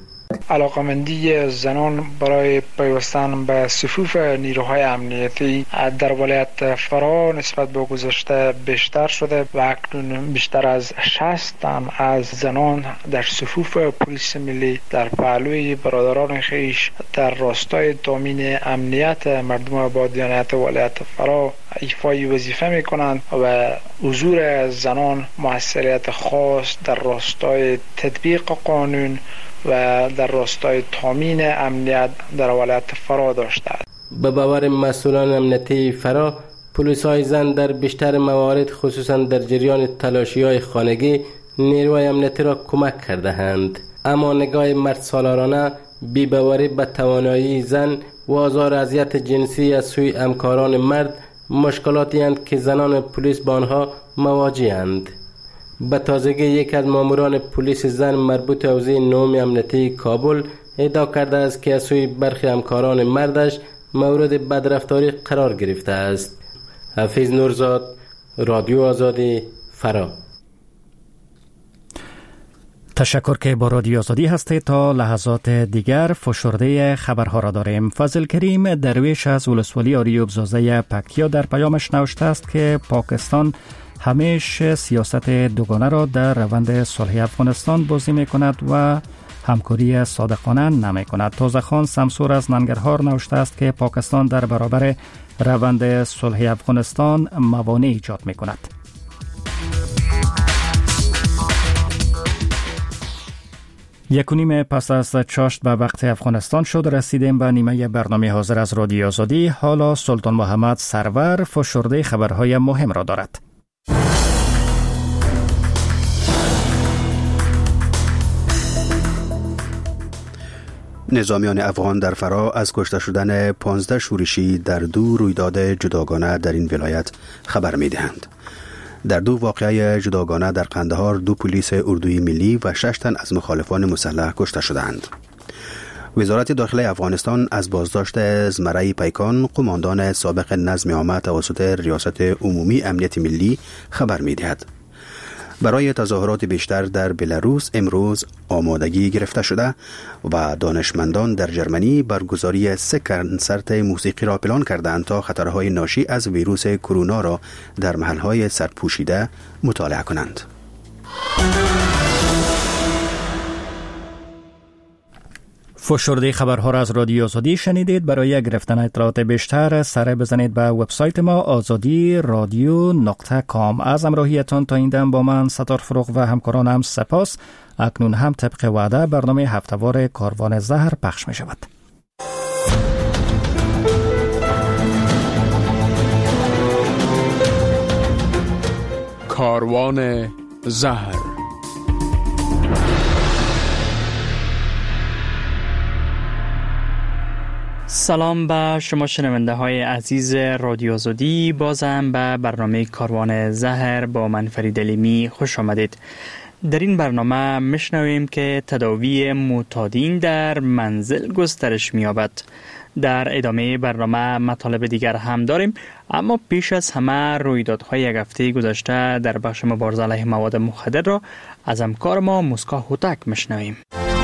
[SPEAKER 16] علاقمندی زنان برای پیوستن به صفوف نیروهای امنیتی در ولایت فرا نسبت به گذشته بیشتر شده و اکنون بیشتر از 60 تن از زنان در صفوف پلیس ملی در پهلوی برادران خویش در راستای تامین امنیت مردم آبادیانت ولایت فرا ایفای وظیفه می‌کنند و حضور زنان موثریت خاص در راستای تطبیق قانون و در راستای تامین امنیت در ولایت فرا داشته است.
[SPEAKER 14] به باور مسئولان امنیتی فرا پلیس‌های زن در بیشتر موارد خصوصا در جریان تلاشی‌های خانگی نیروی امنیتی را کمک کرده‌اند. اما نگاه مرد سالارانه بی‌باوری به توانایی زن و آزار و اذیت جنسی از سوی همکاران مرد مشکلاتی اند که زنان پلیس با آنها مواجه‌اند. به تازگی یک از ماموران پلیس زن مربوط به حوزه نهم امنیتی کابل ادعا کرده است که از سوی برخی همکاران مردش مورد بدرفتاری قرار گرفته است. حفیظ نورزاد، رادیو آزادی، فرا.
[SPEAKER 3] تشکر که با رادیو آزادی هستید. تا لحظات دیگر فشرده خبرها را داریم. فضل کریم درویش از ولسوالی آریوب زازه پکتیا در پیامش نوشته است که پاکستان همیشه سیاست دوگانه را در روند صلح افغانستان بازی می کند و همکاری صادقانه نمی کند. تازه خان سمسور از ننگرهار نوشته است که پاکستان در برابر روند صلح افغانستان موانع ایجاد می کند. یک و نیم پس از چاشت به وقت افغانستان شد رسیدیم به نیمه برنامه حاضر از رادیو آزادی. حالا سلطان محمد سرور فشرده خبرهای مهم را دارد.
[SPEAKER 4] نظامیان افغان در فرا از کشته شدن 15 شورشی در 2 رویداد جداگانه در این ولایت خبر می دهند. در 2 واقعه جداگانه در قندهار 2 پلیس اردوی ملی و 6 تن از مخالفان مسلح کشته شدند. وزارت داخلی افغانستان از بازداشت زمره پیکان قماندان سابق نظم عامه توسط ریاست عمومی امنیت ملی خبر می دهد. برای تظاهرات بیشتر در بلاروس امروز آمادگی گرفته شده و دانشمندان در جرمنی برگزاری 3 کنسرت موسیقی را پلان کردند تا خطرهای ناشی از ویروس کرونا را در محلهای سرپوشیده مطالعه کنند.
[SPEAKER 3] فشرده خبرها را از رادیو آزادی شنیدید. برای گرفتن اطلاعات بیشتر سر بزنید به وبسایت ما azadi.radio.com. از همراهیتان تا این دم با من ستار فروغ و همکارانم سپاس. اکنون هم طبق وعده برنامه هفتهوار کاروان زهر پخش می شود.
[SPEAKER 2] کاروان زهر.
[SPEAKER 1] سلام به شما شنونده های عزیز رادیو آزادی. بازم به برنامه کاروان زهر با من فرید علیمی خوش آمدید. در این برنامه میشنویم که تداوی معتادین در منزل گسترش می‌یابد. در ادامه برنامه مطالب دیگر هم داریم، اما پیش از همه رویدادهای یک هفته گذشته در بخش مبارزه علیه مواد مخدر را از همکار ما مسکا هوتک میشنویم.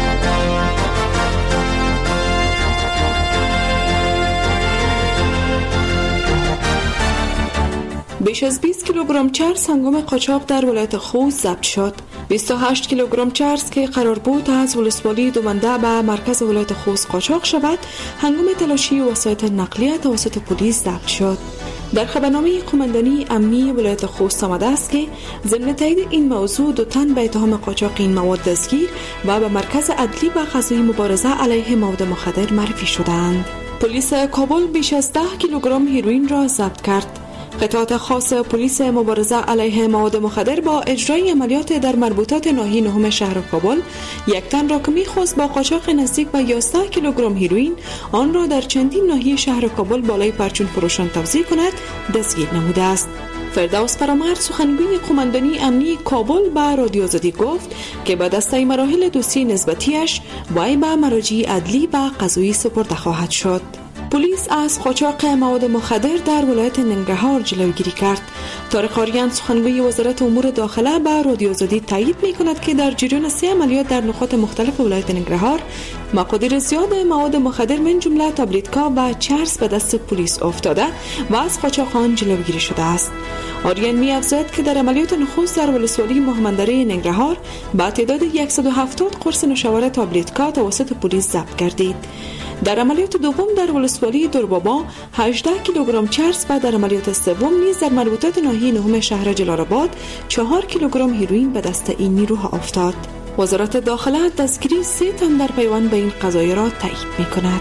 [SPEAKER 17] بیش از 20 کیلوگرم چرس هنگام قاچاق در ولایت خوست ضبط شد. 28 کیلوگرم چرس که قرار بود از ولسوالی دومنده به مرکز ولایت خوست قاچاق شود، هنگام تلاشی وسایط نقلیه توسط پلیس ضبط شد. در خبرنامه قماندانی امنی ولایت خوست آمده است که ضمن تایید این موضوع 2 تن به اتهام قاچاق این مواد دستگیر و به مرکز عدلی و قضایی مبارزه علیه مواد مخدر معرفی شدند. پلیس کابل بیش از 10 کیلوگرم هیروئین را ضبط کرد. قطعات خاص پلیس مبارزه علیه مواد مخدر با اجرای عملیات در مربوطات ناحیه نهم شهر کابل 1 تن را که می‌خواست با قاچاق نزدیک به 11 کیلوگرم هیروئین آن را در چندین ناحیه شهر کابل بالای پرچون فروشان توزیع کند دستگیر نموده است. فردوس فرامرد سخنگوی قماندانی امنی کابل به رادیو آزادی گفت که به دسته مراحل دوسیه نسبتیش وی به مراجع عدلی و قضایی سپرده خواهد شد. پلیس از قاچاق مواد مخدر در ولایت ننگرهار جلوگیری کرد. طارق آریان سخنگوی وزارت امور داخله به رادیو آزادی تایید می‌کند که در جریان 3 عملیات در نقاط مختلف ولایت ننگرهار مقادیر زیاد مواد مخدر من جمله تابلت‌ها و چرس به دست پلیس افتاده و از قاچاقان جلوگیری شده است. آریان می‌افزاید که در عملیات نخست در ولسوالی مهمندره ننگرهار با تعداد 170 قرص نوشابه تابلت‌ها توسط پلیس ضبط گردید. در عملیات دوم در ولسوالی دربابا 18 کیلوگرم چرس و در عملیات سوم نیز در مربوطات ناحیه نهم شهر جلال‌آباد 4 کیلوگرم هیروئین به دست این نیروها افتاد. وزارت داخله دستگیری 3 تن در پیوند به این قضایای را تایید می‌کند.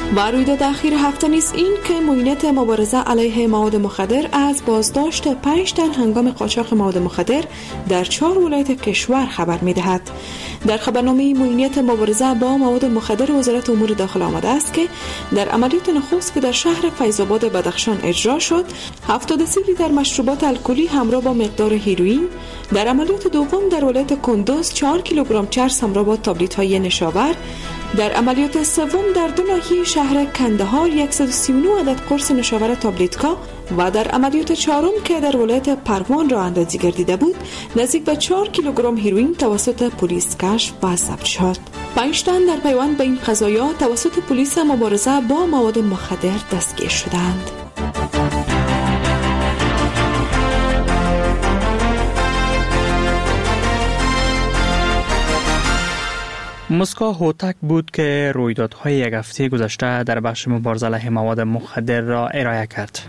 [SPEAKER 17] و رویداد اخیر هفته نیز این که معینات مبارزه علیه مواد مخدر از بازداشت 5 تن هنگام قاچاق مواد مخدر در 4 ولایت کشور خبر می‌دهد. در خبرنامه معینات مبارزه با مواد مخدر وزارت امور داخل آمده است که در عملیات نخست که در شهر فیض‌آباد بدخشان اجرا شد 73 لیتر مشروبات الکلی همراه با مقدار هیروئین، در عملیات دوم در ولایت کندوز 4 کیلوگرم چرس همراه با تابلت‌های نشاور، در عملیات سوم در دو ناحیه شهر کندهار 139 عدد قرص نشاور تابلتکا و در عملیات چهارم که در ولایت پروان راه اندازی گردیده بود نزدیک به 4 کیلوگرم هیروئین توسط پلیس کشف و ضبط شد. 5 تن در پیوند به این قضایا توسط پلیس مبارزه با مواد مخدر دستگیر شدند.
[SPEAKER 1] مسکو هوتک بود که رویدادهای یک هفته گذشته در بخش مبارزه علیه مواد مخدر را ارائه کرد.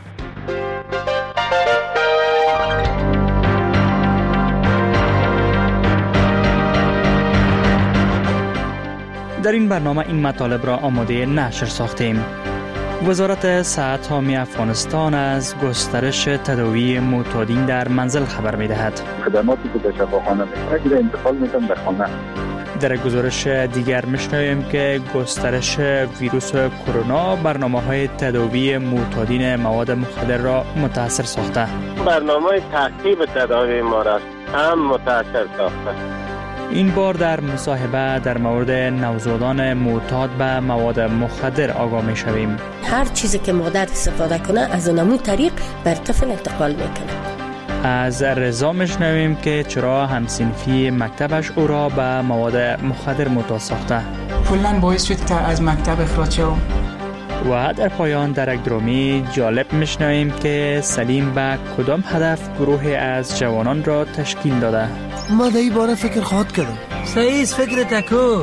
[SPEAKER 1] در این برنامه این مطالب را آماده نشر ساختیم. وزارت صحت عامه افغانستان از گسترش تداوی معتادین در منزل خبر می‌دهد.
[SPEAKER 18] خدماتی که به شفاخانه می‌رسد انتقال می‌کنند به خانه.
[SPEAKER 1] در گزارش دیگر می‌شنویم که گسترش ویروس کرونا برنامه‌های تداوی معتادین مواد مخدر را متاثر ساخته.
[SPEAKER 19] برنامه تعقیب تداوی ما را هم متاثر ساخته.
[SPEAKER 1] این بار در مصاحبه در مورد نوزادان معتاد به مواد مخدر آگاه می‌شویم.
[SPEAKER 8] هر چیزی که مادر استفاده کنه از اونمون طریق بر طفل انتقال میکنه.
[SPEAKER 1] از رضا میشنویم که چرا همسنفی مکتبش او را به مواد مخدر معتاد ساخته.
[SPEAKER 20] کلاً باعث شد که از مکتب اخراج شوم.
[SPEAKER 1] و در پایان در یک درامی جالب میشنویم که سلیم به کدام هدف گروه از جوانان را تشکیل داده.
[SPEAKER 21] ما در این باره فکر خواهد کردم.
[SPEAKER 22] صحیح فکر تکو.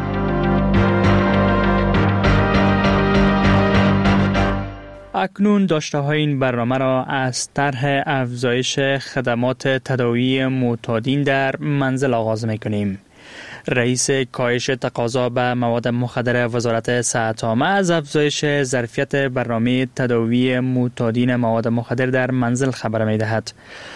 [SPEAKER 1] اکنون داشته های این برنامه را از طرح افزایش خدمات تداوی معتادین در منزل آغاز میکنیم. رئیس کاهش تقاضا به مواد مخدر وزارت صحت عامه از افزایش ظرفیت برنامه تداوی معتادین مواد مخدر در منزل خبر می‌دهد.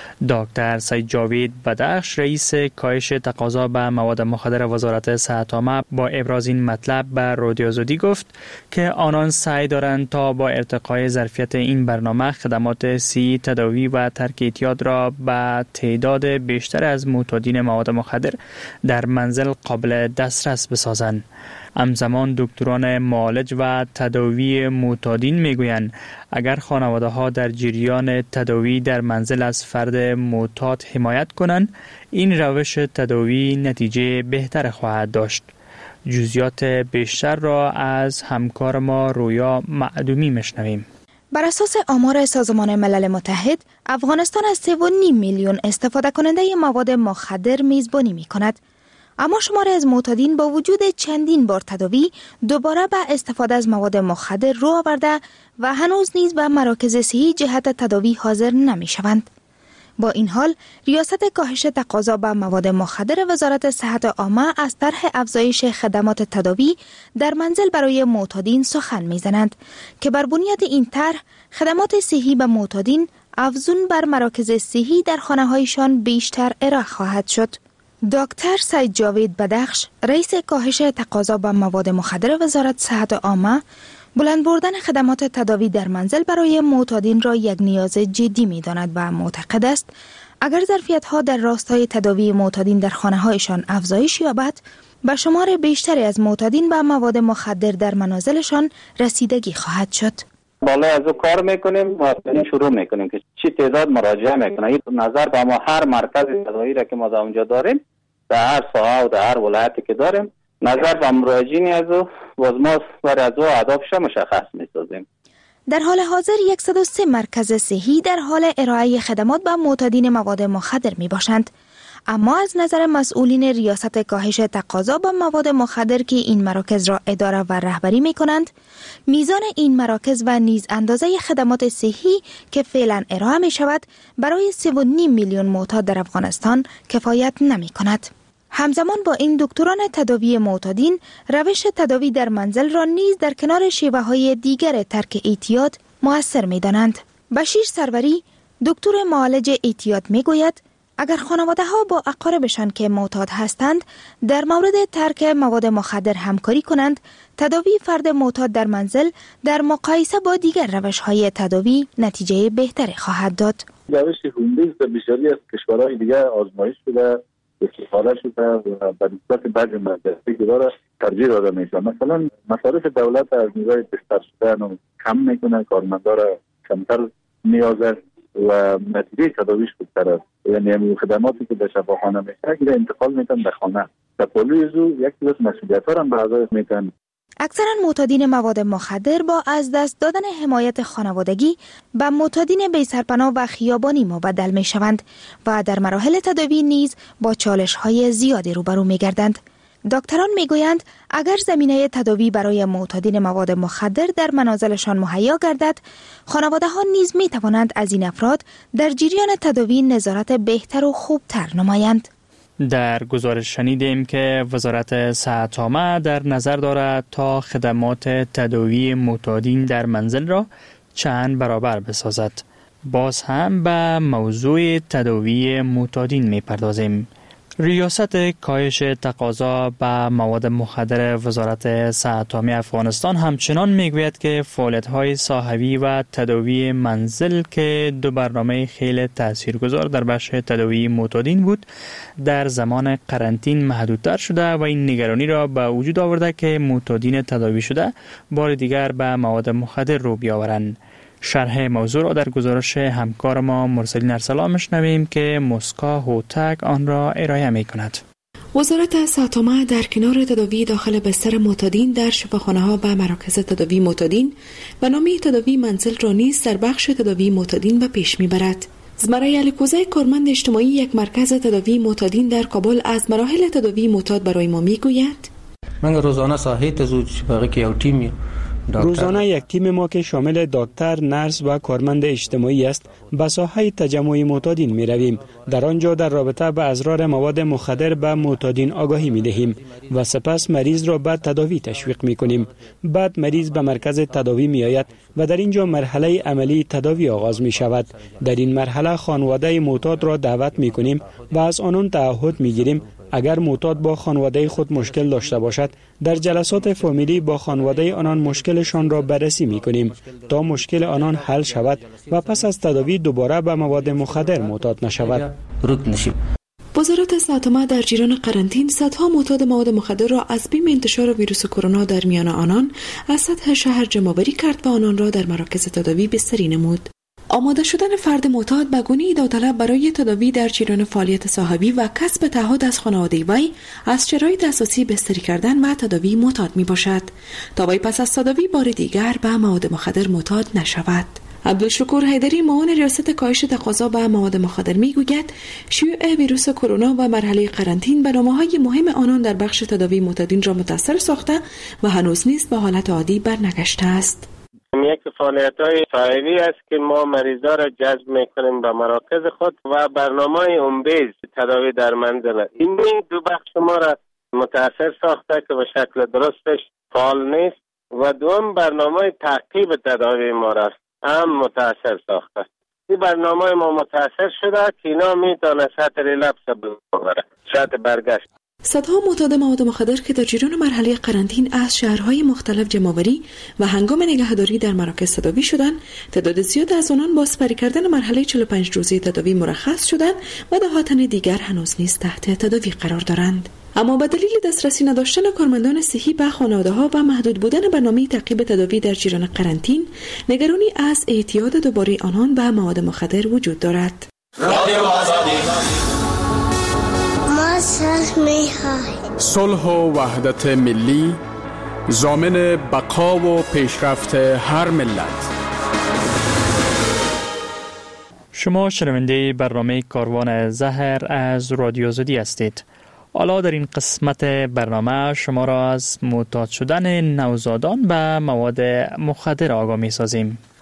[SPEAKER 1] دکتر سید جاوید بدخش رئیس کاهش تقاضا به مواد مخدر وزارت صحت عامه با ابراز این مطلب به رادیو آزادی گفت که آنان سعی دارند تا با ارتقای ظرفیت این برنامه خدمات صحی تداوی و ترک اعتیاد را به تعداد بیشتر از معتادین مواد مخدر در منزل قابل دسترس بسازند. همزمان دکتران معالج و تداوی معتادین میگویند اگر خانواده ها در جریان تداوی در منزل از فرد معتاد حمایت کنند این روش تداوی نتیجه بهتر خواهد داشت. جزئیات بیشتر را از همکار ما رویا معدومی میشنویم.
[SPEAKER 23] بر اساس آمار سازمان ملل متحد، افغانستان از 3.5 میلیون استفاده کننده مواد مخدر میزبانی می کند. اما شماری از معتادین با وجود چندین بار تداوی دوباره به استفاده از مواد مخدر رو آورده و هنوز نیز به مراکز صحی جهت تداوی حاضر نمی شوند. با این حال، ریاست کاهش تقاضا به مواد مخدر وزارت صحت عامه از طرح افزایش خدمات تداوی در منزل برای معتادین سخن می‌زنند که بر بنیاد این طرح خدمات صحی به معتادین افزون بر مراکز صحی در خانه‌هایشان بیشتر ارائه خواهد شد. دکتر سید جاوید بدخش رئیس کاهش تقاضا به مواد مخدر وزارت صحت عامه بلند بردن خدمات تداوی در منزل برای معتادین را یک نیاز جدی می‌داند و معتقد است اگر ظرفیت‌ها در راستای تداوی معتادین در خانه‌هایشان افزایش یابد به شمار بیشتری از معتادین به مواد مخدر در منازلشان رسیدگی خواهد شد.
[SPEAKER 18] بالا از او کار میکنیم و شروع میکنیم که چی تعداد مراجعه میکنه. این نظر به ما هر مرکز تداوی را که ما در اونجا داریم در هر ساحه و در هر ولایتی که داریم نظر به مراجعین از او وزماس و از او اهدافش مشخص میسازیم.
[SPEAKER 23] در حال حاضر 103 مرکز صحی در حال ارائه خدمات به معتادین مواد مخدر می باشند. اما از نظر مسئولین ریاست کاهش تقاضا به مواد مخدر که این مراکز را اداره و رهبری می کنند، میزان این مراکز و نیز اندازه خدمات صحی که فعلا ارائه می شود برای 3.5 میلیون معتاد در افغانستان کفایت نمی کند. همزمان با این دکتران تداوی معتادین روش تداوی در منزل را نیز در کنار شیوه‌های دیگر ترک اعتیاد مؤثر می‌دانند. بشیر سروری دکتر معالج اعتیاد می‌گوید اگر خانواده‌ها با اقاربشان که معتاد هستند در مورد ترک مواد مخدر همکاری کنند، تداوی فرد معتاد در منزل در مقایسه با دیگر روش‌های تداوی نتیجه بهتری خواهد داد.
[SPEAKER 5] روش هومبیز در بسیاری از کشورهای دیگر آزمایش شده، استفاده شده و به نسبت بعضی مدرسه که داره ترجیح داده میشه. مثلا مصارف دولت از نیروی بستر شدن کم میکنه، کارمندا را کمتر نیازه و نتیجه تداویش خوبتر است. یعنی خدماتی که به شفاخانه میشه اگر انتقال میتن به خانه و پلوی زو یکی از مسئولیت‌ها را به اعضای میتن.
[SPEAKER 23] اکثرا معتادین مواد مخدر با از دست دادن حمایت خانوادگی به معتادین بی‌سرپناه و خیابانی مبدل می شوند و در مراحل تداوی نیز با چالش‌های زیادی روبرو می گردند. دکتران می گویند اگر زمینه تداوی برای معتادین مواد مخدر در منازلشان مهیا گردد، خانواده ها نیز می توانند از این افراد در جریان تداوی نظارت بهتر و خوبتر نمایند.
[SPEAKER 1] در گزارش شنیدیم که وزارت صحت عامه در نظر دارد تا خدمات تداوی معتادین در منزل را چند برابر بسازد. باز هم به موضوع تداوی معتادین می پردازیم. ریاست کاهش تقاضا به مواد مخدر وزارت صحت عامه افغانستان همچنان میگوید که فعالیت‌های صاحبی و تداوی منزل که دو برنامه خیلی تاثیرگذار در بخش تداوی معتادین بود در زمان قرنطین محدودتر شده و این نگرانی را به وجود آورده که معتادین تداوی شده بار دیگر به مواد مخدر رو بیاورند. شرح موضوع را در گزارش همکار ما مرسلین ارسلان میشنویم که مسکا هوتک آن را ارائه می کند.
[SPEAKER 17] وزارت صحت عامه در کنار تداوی داخل بستر معتادین در شفاخانه‌ها و مراکز تداوی معتادین برنامه تداوی منزل را نیز در بخش تداوی معتادین به پیش میبرد. زمره علیکوزه کارمند اجتماعی یک مرکز تداوی معتادین در کابل از مراحل تداوی معتاد برای ما میگوید.
[SPEAKER 6] من روزانه ساحت زود شفاقی که یو تیم
[SPEAKER 9] روزانه یک تیم ما که شامل دکتر، نرس و کارمند اجتماعی است به ساحه تجمع معتادین می رویم. در آنجا در رابطه با اضرار مواد مخدر به معتادین آگاهی می دهیم و سپس مریض را به تداوی تشویق می کنیم. بعد مریض به مرکز تداوی می آید و در اینجا مرحله عملی تداوی آغاز می شود. در این مرحله خانواده معتاد را دعوت می کنیم و از آنان تعهد می گیریم اگر معتاد با خانواده خود مشکل داشته باشد در جلسات فامیلی با خانواده آنان مشکلشان را بررسی می کنیم تا مشکل آنان حل شود و پس از تداوی دوباره به مواد مخدر معتاد نشود.
[SPEAKER 17] وزارت صحت عامه در جریان قرنطین صدها معتاد مواد مخدر را از بیم انتشار ویروس کرونا در میان آنان از سطح شهر جمع‌آوری کرد و آنان را در مراکز تداوی بستری نمود. آماده شدن فرد معتاد به گونه‌ای داوطلب برای تداوی در جریان فعالیت صاحبی و کسب تعهد از خانواده وی از شرایط اساسی بستری کردن و تداوی معتاد می باشد تا وی پس از تداوی بار دیگر به مواد مخدر معتاد نشود. عبدالشکور حیدری معاون ریاست کاهش تقاضا به مواد مخدر میگوید شیوع ویروس کرونا و مرحله قرنطین برنامه‌های مهم آنان در بخش تداوی معتادین را متاثر ساخته و هنوز نیز به حالت عادی برنگشته است.
[SPEAKER 19] یک فعالیت‌های صاحبی است که ما مریضا را جذب می‌کنیم به مراکز خود و برنامه اومبیز تداوی در منزل. این دو بخش ما را متاثر ساخته که به شکل درستش فعال نیست و دوم برنامه تعقیب تداوی ما را هم متاثر ساخته. این برنامه ما متاثر شده که اینا میتونه سطح ریلپس ببره، سطح برگشت.
[SPEAKER 17] صدها معتاد مواد مخدر که در جریان مرحله قرنطین از شهرهای مختلف جمع‌آوری و هنگام نگهداری در مراکز تداوی شدند، تعداد زیاد از آنان با سپری کردن مرحله 45 روزه تداوی مرخص شدند و دهاتن دیگر هنوز نیز تحت تداوی قرار دارند. اما به دلیل دسترسی نداشتن کارمندان صحی به خانواده‌ها و محدود بودن برنامه تعقیب تداوی در جریان قرنطین، نگرانی از اعتیاد دوباره آنان به مواد مخدر وجود دارد.
[SPEAKER 2] رادیو آزادی صلح و وحدت ملی ضامن بقا و پیشرفت هر ملت.
[SPEAKER 1] شما شنونده برنامه کاروان زهر از رادیو آزادی هستید. حالا در این قسمت برنامه شما را از معتاد شدن نوزادان به مواد مخدر آگاه می سازیم.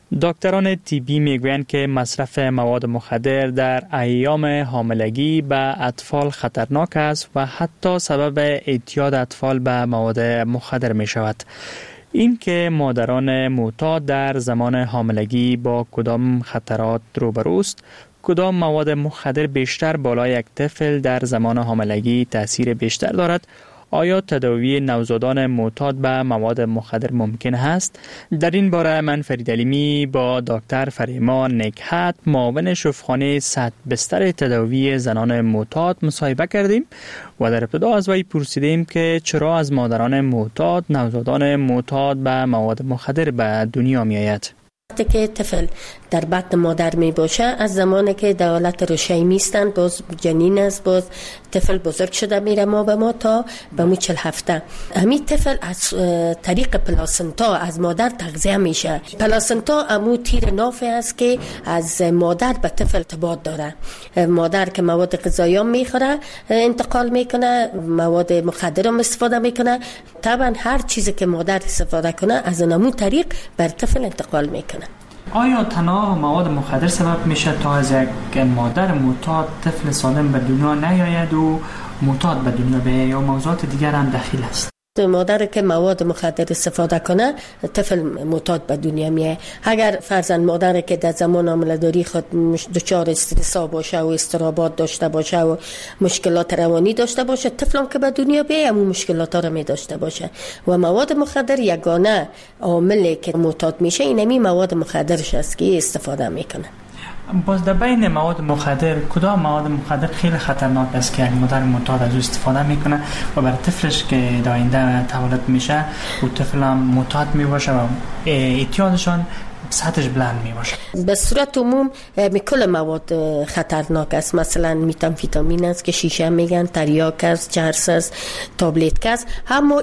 [SPEAKER 1] دکتران طبی میگویند که مصرف مواد مخدر در ایام حاملگی به اطفال خطرناک است و حتی سبب اعتیاد اطفال به مواد مخدر می شود. این که مادران معتاد در زمان حاملگی با کدام خطرات روبروست، کدام مواد مخدر بیشتر بالای یک طفل در زمان حاملگی تاثیر بیشتر دارد، آیا تداوی نوزادان معتاد به مواد مخدر ممکن است؟ در این باره من فرید علیمی با دکتر فریمان نکهت معاون شفاخانه صد بستر تداوی زنان معتاد مصاحبه کردیم و در ابتدا از وی پرسیدیم که چرا از مادران معتاد نوزادان معتاد به مواد مخدر به دنیا می آید.
[SPEAKER 8] وقتی که طفل در بطن مادر می باشه، از زمانی که در حالت رشیمی هستند، باز جنین است، باز طفل بزرگ شده میره ما به ما تا به مو 40 هفته. همین طفل از طریق پلاسنتا از مادر تغذیه میشه. پلاسنتا امو تیر نافی است که از مادر به طفل ارتباط داره. مادر که مواد غذایی میخوره انتقال میکنه، مواد مخدر هم استفاده میکنه. طبعا هر چیزی که مادر استفاده کنه از امو طریق بر طفل انتقال میکنه.
[SPEAKER 1] آیا تنها مواد مخدر سبب میشه تا از یک مادر معتاد طفل سالم به دنیا نیاید و معتاد به دنیا بیاید یا موضوعات دیگر هم دخیل است؟
[SPEAKER 8] مادر که مواد مخدر استفاده کنه طفل معتاد به دنیا میاد. اگر فرضاً مادر که در زمان حامله‌داری خود دچار استرس باشه و اضطرابات داشته باشه و مشکلات روانی داشته باشه، طفلم که به دنیا بیاد همون مشکلات را می داشته باشه. و مواد مخدر یگانه عاملی که معتاد میشه اینمی مواد مخدرش است که استفاده میکنه.
[SPEAKER 1] باز در بین مواد مخدر کدام مواد مخدر خیلی خطرناک است که مادر معتاد از او استفاده میکنه و برای طفلش که در آینده تولد میشه و طفل هم معتاد میباشه و اعتیادشان سطحش بلند میباشه؟ به
[SPEAKER 8] صورت عموم کل مواد خطرناک است. مثلا میتامفیتامین است که شیشه میگن، تریاک است، چرس است، تابلت است. اما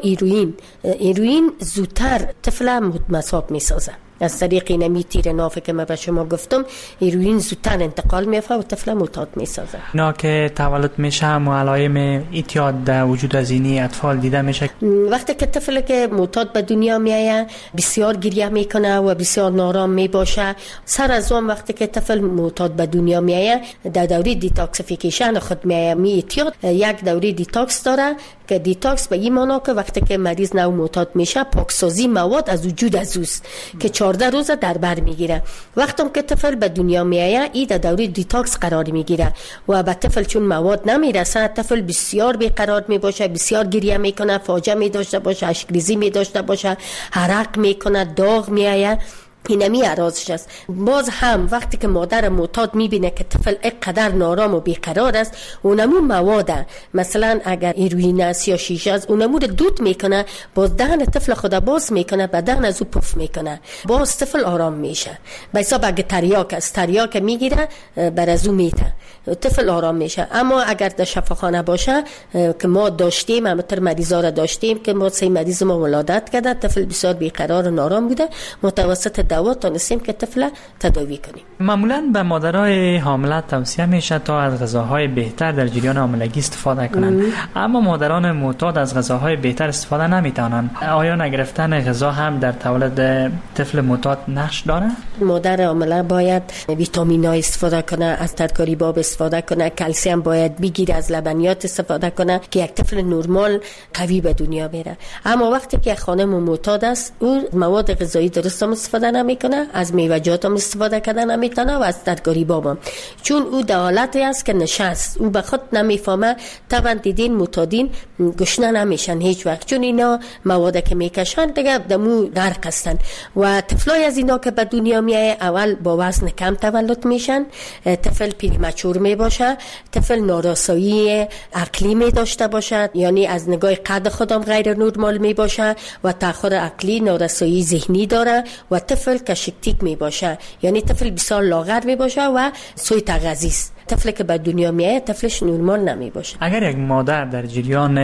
[SPEAKER 8] ایروئین زودتر طفل مصاب میسازه. از طریق اینمی تیر نافی که من به شما گفتم، ایروئین زودتر انتقال میفته و طفل معتاد میسازه.
[SPEAKER 1] اینا که تولد میشه هم علائم اعتیاد در وجود از اینی اطفال دیده میشه.
[SPEAKER 8] وقتی که طفل که معتاد به دنیا میایه بسیار گریه میکنه و بسیار نارام میباشه. سر از اون وقتی که طفل معتاد به دنیا میایه در دوره دیتاکسیفیکیشن خود میایه. اعتیاد یک دوره دیتاکس داره که دیتاکس به این معنی که وقتی که مریض نو معتاد میشه پاکسازی مواد از وجود از اوست که 14 روز در بر میگیره. وقتی که طفل به دنیا میایه این در دوره دیتاکس قرار میگیره و به طفل چون مواد نمیرسه طفل بسیار بیقرار میباشه، بسیار گریه میکنه، فاجعه می داشته باشه، اشکریزی می داشته باشه، عرق میکنه، داغ میایه. اینمی عرضش است. باز هم وقتی که مادر معتاد میبینه که طفل اینقدر نارام و بیقرار است، اونمو مواد مثلا اگر ایروئین است یا شیشه است اونمو رو دود میکنه، باز دهن طفل خود باز میکنه، بدن از او پف میکنه، باز طفل آرام میشه. به حساب اگر تریاک است، تریاک میگیره بر از او میته، طفل آرام میشه. اما اگر در شفاخانه باشه که ما داشتیم، همونطور مریضا را داشتیم که ما 3 مریض ما ولادت کرده، طفل بسیار بیقرار و نارام بوده، متوسط دوا تونستیم که طفل تداوی کنیم.
[SPEAKER 1] معمولاً به مادرای حامله توصیه میشه تا از غذاهای بهتر در جریان حاملگی استفاده کنند. اما مادران معتاد از غذاهای بهتر استفاده نمیتونن. آیا نگرفتن غذا هم در تولد طفل معتاد نقش داره؟
[SPEAKER 8] مادر حامله باید ویتامین‌ها استفاده کنه، از ترکاری باب استفاده کنه، کلسیم باید بگیره، از لبنیات استفاده کنه که یک طفل نرمال قوی به دنیا بیاره. اما وقتی که خانم معتاد است، او مواد غذایی درست استفاده نمیکنه، از میوه‌جات هم استفاده کردن نمیتونه و از ترکاری باب هم. چون او در حالتی است که نشست، او به خود نمیفهمه. طبعا دیدین معتادین گشنه نمیشن هیچ وقت، چون اینا مواد که میکشن دیگه دمو غرق هستن. و طفلای از اینا که به دنیا میایه اول با وزن کم تولد میشن، طفل پریمچور می باشه، طفل نارسایی عقلی می داشته باشد، یعنی از نگاه قد خودم غیر نرمال می باشه و تأخر عقلی، نارسایی ذهنی داره و طفل کشکتیک می باشه، یعنی طفل بسیار لاغر می باشه و سوی تغذیه است. طفل که به دنیا میایه طفلش نرمال نمی باشه.
[SPEAKER 1] اگر یک مادر در جریان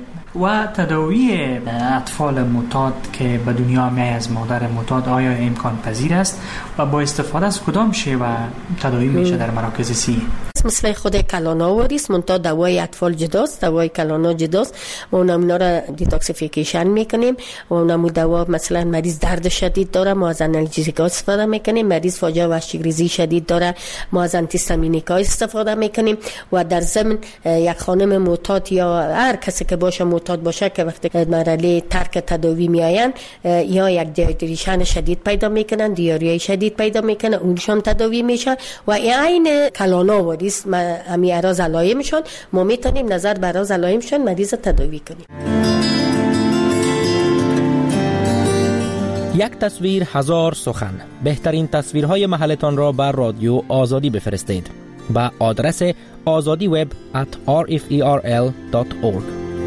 [SPEAKER 1] و تداوی اطفال معتاد که به دنیا میایه از مادر معتاد آیا امکان پذیر است و با استفاده از کدام شیوه تداوی میشه در مراکز سی؟
[SPEAKER 8] است، مثل خود کلاناواری است، منتها دوای اطفال جداست، دوای کلانا جداست. ما اونا را دیتاکسیفیکیشن میکنیم و اونم دوا مثلا مریض درد شدید داره ما از آنالژیکا استفاده میکنیم، مریض فاجعه وحشیگریزی شدید داره ما از آنتی‌هیستامینیکا استفاده میکنیم و در ضمن یک خانم معتاد یا هر کسی که باشه معتاد باشه که وقتی مرحله ترک تداوی میآین یا یک دیهایدریشن شدید پیدا میکنن، دیاریای شدید پیدا میکنه، اونشان تداوی میشه و این کلاناواری است. امی اراز علائمشون ما میتونیم نظر بر اراز علائمشون مریض تداوی کنیم.
[SPEAKER 7] یک تصویر هزار سخن. بهترین تصویرهای محلتان را بر رادیو آزادی بفرستید با آدرس azadiweb@rferl.org.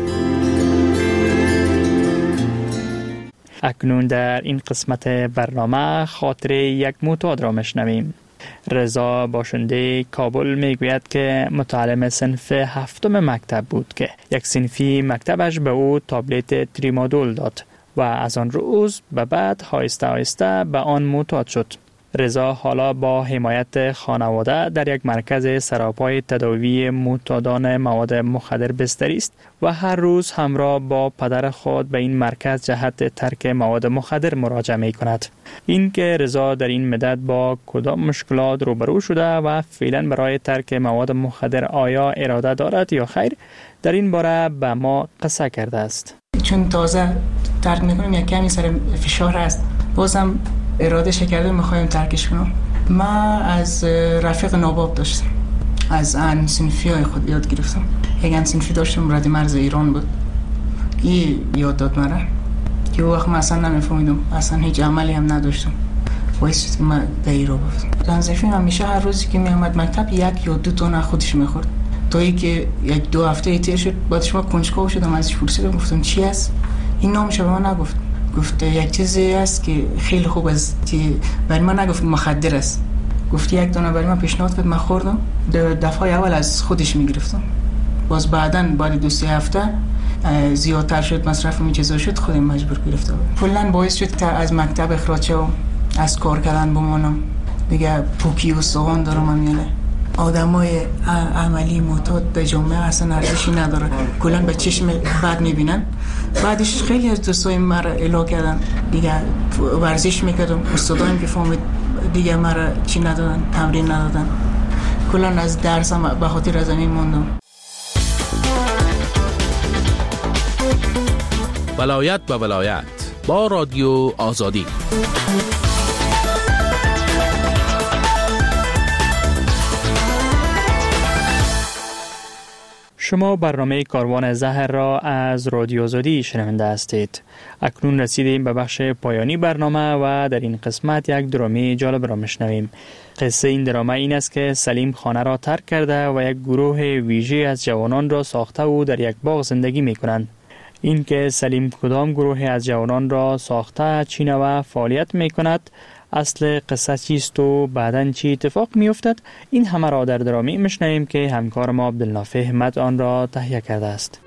[SPEAKER 1] اکنون در این قسمت برنامه خاطره یک معتاد را میشنویم. رضا باشنده کابل میگوید که متعلم صنف هفتم مکتب بود که یک صنفی مکتبش به او تابلت تریمادول داد و از آن روز به بعد آهسته آهسته به آن معتاد شد. رضا حالا با حمایت خانواده در یک مرکز سراپای تداوی معتادان مواد مخدر بستری است و هر روز همراه با پدر خود به این مرکز جهت ترک مواد مخدر مراجعه می کند. این که رضا در این مدت با کدام مشکلات روبرو شده و فعلا برای ترک مواد مخدر آیا اراده دارد یا خیر، در این باره به ما قصه کرده است.
[SPEAKER 20] چون تازه ترک میکنم یک کمی سر فشار است، بازم اراده کرده میخوایم ترکش کنم. من از رفیق ناباب داشتم، از ان صنفی های خود یاد گرفتم. یک ان صنفی داشتم رد مرز ایران بود، این یاد داد مرا که وقت من اصلا نمیفهمیدم، اصلا هیچ عملی هم نداشتم. باعث شد که من به ایران رفتم. ان صنفی همیشه هر روزی که میامد مکتب یک یا دو تا خودش میخورد تا اینکه یک دو هفته تیر شد. بعدش ما کنجکاو شدم، ازش پرسیدم، گفتم چی است؟ این نامش به من نگفت. گفت یک چیزی است که خیلی خوب است که برای من نگفت مخدر است. گفت یک دانه برای من پیشنهاد کرد، من خوردم. دفعه اول از خودش میگرفتم، باز بعدن بعد دو سه هفته زیادتر شد، مصرف این چیزا شد، خودم مجبور گرفتم. کلا باعث شد که از مکتب اخراج شم، از کار کردن بمانم. دیگه پوکی و سوغان دارم میونه. آدمای عملی معتاد در جامعه اصلا ارزشی نداره، کلا به چشم بد میبینن. بعدش خیلی از دوستای مرا الا کردن، دیگه ورزش میکردم، استادایم که فهمید دیگه مرا چی ندادن، تمرین ندادن. کلا از درسم به خاطر از همین موندم.
[SPEAKER 2] ولایت به ولایت با رادیو آزادی.
[SPEAKER 1] شما برنامه کاروان زهر را از رادیو آزادی شنونده هستید. اکنون رسیدیم به بخش پایانی برنامه و در این قسمت یک درامه جالب را میشنویم. قصه این درامه این است که سلیم خانه را ترک کرده و یک گروه ویژه از جوانان را ساخته و در یک باغ زندگی میکنند. این که سلیم کدام گروه از جوانان را ساخته، چی نوع فعالیت میکند، اصل قصه چیست و بعداً چی اتفاق میافتد، این همه را در درامه میشنویم که همکار ما عبدالنافع احمد آن را تهیه کرده است.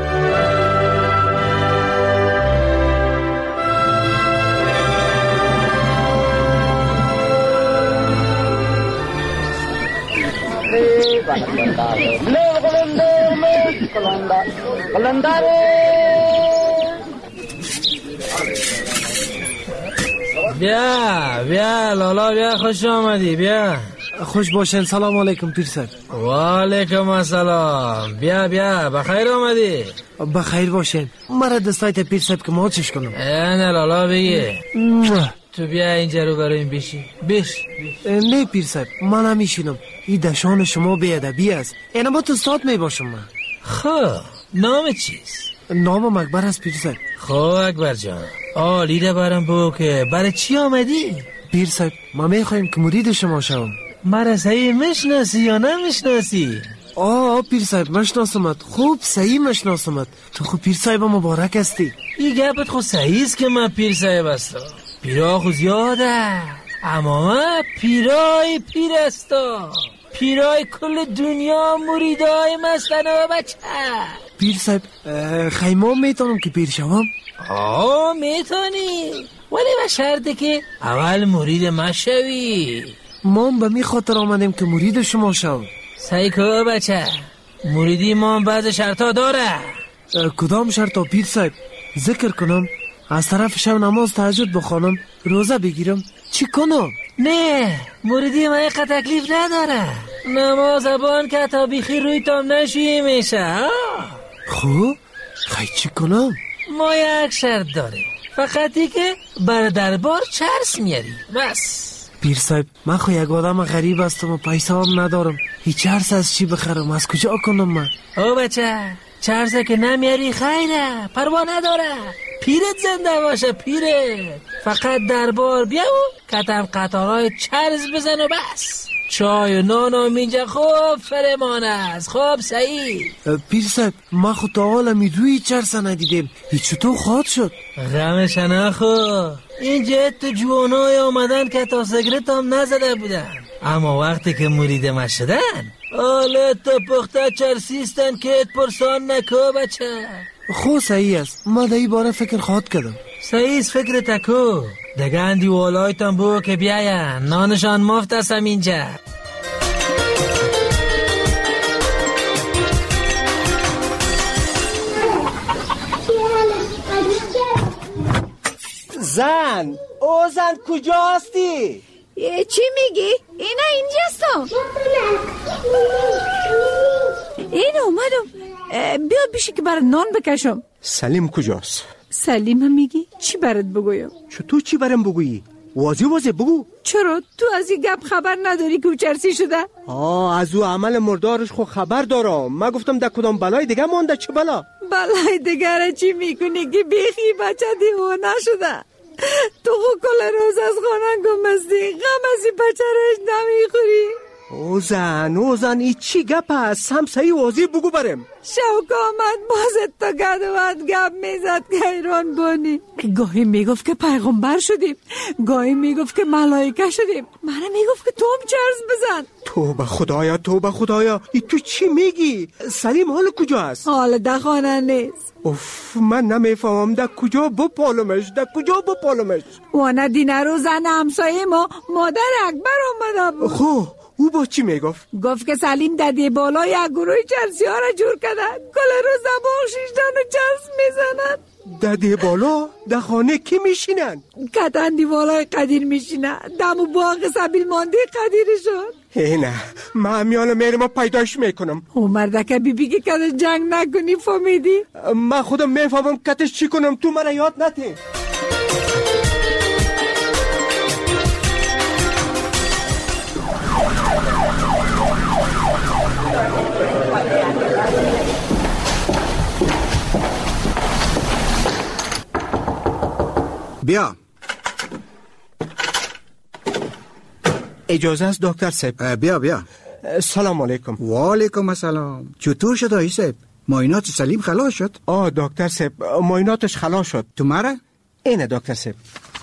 [SPEAKER 11] بیا لالا، بیا خوش آمدی، بیا.
[SPEAKER 21] خوش باشین. سلام علیکم پیرسر.
[SPEAKER 11] و علیکم السلام. بیا بخیر آمدی.
[SPEAKER 21] بخیر باشین. مرا دستایت پیرسر که ما چیش کنم؟
[SPEAKER 11] نه لالا بگی. تو بیا اینجا رو برای این بیش.
[SPEAKER 21] نه پیرسر، من همیشونم. این دشان شما بیادبی است. اینه با تو استاد می باشم من.
[SPEAKER 11] خب نام چیست؟
[SPEAKER 21] نام اکبر است پیرسر.
[SPEAKER 11] خب اکبر جان، عالی ده برم بو که برای چی آمدی؟
[SPEAKER 21] پیر صاحب ما میخوایم که مرید شما شوم.
[SPEAKER 11] مرا صحیح میشناسی یا نمیشناسی؟
[SPEAKER 21] پیر صاحب مشناسمت، خوب صحیح مشناسمت. تو خوب پیر صاحب مبارک هستی.
[SPEAKER 11] این گپت خود صحیح است که من پیر صاحب هستم. پیرا خود زیاده، اما من پیرای پیر هستم. پیرای کل دنیا مریدای مستن و بچه.
[SPEAKER 21] پیر صاحب خیمه میتونم که پیر شوم؟
[SPEAKER 11] میتونی، ولی به شرطی که اول مرید ما شوی.
[SPEAKER 21] ما به می خاطر آمدیم که مرید شما شوم.
[SPEAKER 11] سعی که بچه موریدی ما بعض شرطا داره.
[SPEAKER 21] کدام شرطا پیر صاحب؟ ذکر کنم، از طرف شب نماز تهجد بخوانم، روزه بگیرم، چی کنم؟
[SPEAKER 11] نه موریدی ما یک تکلیف نداره. نماز بان که تا بیخی روی تام نشویی میشه.
[SPEAKER 21] خوب خیلی چی کنم؟
[SPEAKER 11] ما یک شرط داریم، فقطی که بر دربار چرس میاری بس.
[SPEAKER 21] پیر صاحب من خو یک آدم غریب هستم و پیسه هم ندارم، هیچ چرس از چی بخرم؟ از کجا کنم من؟
[SPEAKER 11] او بچه چرسه که نمیاری خیره، پروا نداره. پیرت زنده باشه پیرت. فقط دربار بیا و کتم قطارهای چرس بزن و بس. چای و نان و مینجا خوب فرمان است. خوب سعید
[SPEAKER 21] پیر صاحب ما خود تا حالا روی چرسه ندیدیم، هیچ چطور خواهد شد؟
[SPEAKER 11] غمش نخو. این جهت جوانای آمدن که تا سگرت هم نزده بودن، اما وقتی که مرید ما شدن حالا تا پخته چرسیستن که ات پرسان نکو بچه.
[SPEAKER 21] خو صحیح است، ما در این باره فکر خواهد کردم.
[SPEAKER 11] صحیح فکر تکو دگه اندی والایتان بو که بیاین، نانشان مفت هستم اینجا.
[SPEAKER 21] زن کجا هستی؟
[SPEAKER 10] چی میگی؟ اینا اینجاستم. این اومدم، بیا بیشی که برات نان بکشم.
[SPEAKER 21] سلیم کجاست؟
[SPEAKER 10] سلیم هم میگی؟ چی برات بگویم؟
[SPEAKER 21] چطور چی برام بگویی؟ واضح بگو.
[SPEAKER 10] چرا؟ تو از این گپ خبر نداری که او چرسی شده؟
[SPEAKER 21] از او عمل مردارش خو خبر دارم. من گفتم در کدام بلای دیگه مونده. چه بلا؟
[SPEAKER 10] بلای دیگه چی میکنی که بیخی بچه دیوانه شده؟ تو خو کل روز از خانه گمستی، غم از این بچه رش نمیخوری.
[SPEAKER 21] اوزن ای چی گپ هست؟ هم صحیح واضح بگو برم.
[SPEAKER 10] شوق آمد بازت تا گدوات گپ میزد که ایران بانی. گاهی میگفت که پیغمبر شدیم، گاهی میگفت که ملائکه شدیم، منه میگفت که تو هم چرس بزن.
[SPEAKER 21] توبه خدایا ای تو چی میگی؟ سلیم حال کجا هست؟
[SPEAKER 10] حال در خانه نیست.
[SPEAKER 21] من نمیفهمم در کجا بپالمش.
[SPEAKER 10] وانا دینه رو زن همسایه ما مادر اکبر آمده بود.
[SPEAKER 21] خو او با چی میگفت؟
[SPEAKER 10] گفت که سلیم ددی بالا یک گروه چرسی ها را جور کردن، کل روز دماغ شیشتن و چرس میزنن.
[SPEAKER 21] ددی بالا در خانه کی میشینن؟
[SPEAKER 10] کتن دیوالای قدیر میشینن، دم و باغ سبیل مانده قدیرشون.
[SPEAKER 21] نه من امیال میرم پیداش میکنم.
[SPEAKER 10] او مردکه بیبی که کتش جنگ نکنی فهمیدی؟
[SPEAKER 21] من خودم میفهمم کتش چی کنم، تو مرا یاد نده.
[SPEAKER 4] بیا.
[SPEAKER 21] اجازه است دکتر صاحب؟
[SPEAKER 4] بیا.
[SPEAKER 21] سلام علیکم.
[SPEAKER 4] و علیکم السلام. چطور شد آقای صاحب؟ معاینات سلیم خلاص شد؟
[SPEAKER 21] دکتر صاحب معایناتش خلاص شد.
[SPEAKER 4] تو مرا؟
[SPEAKER 21] اینه دکتر صاحب.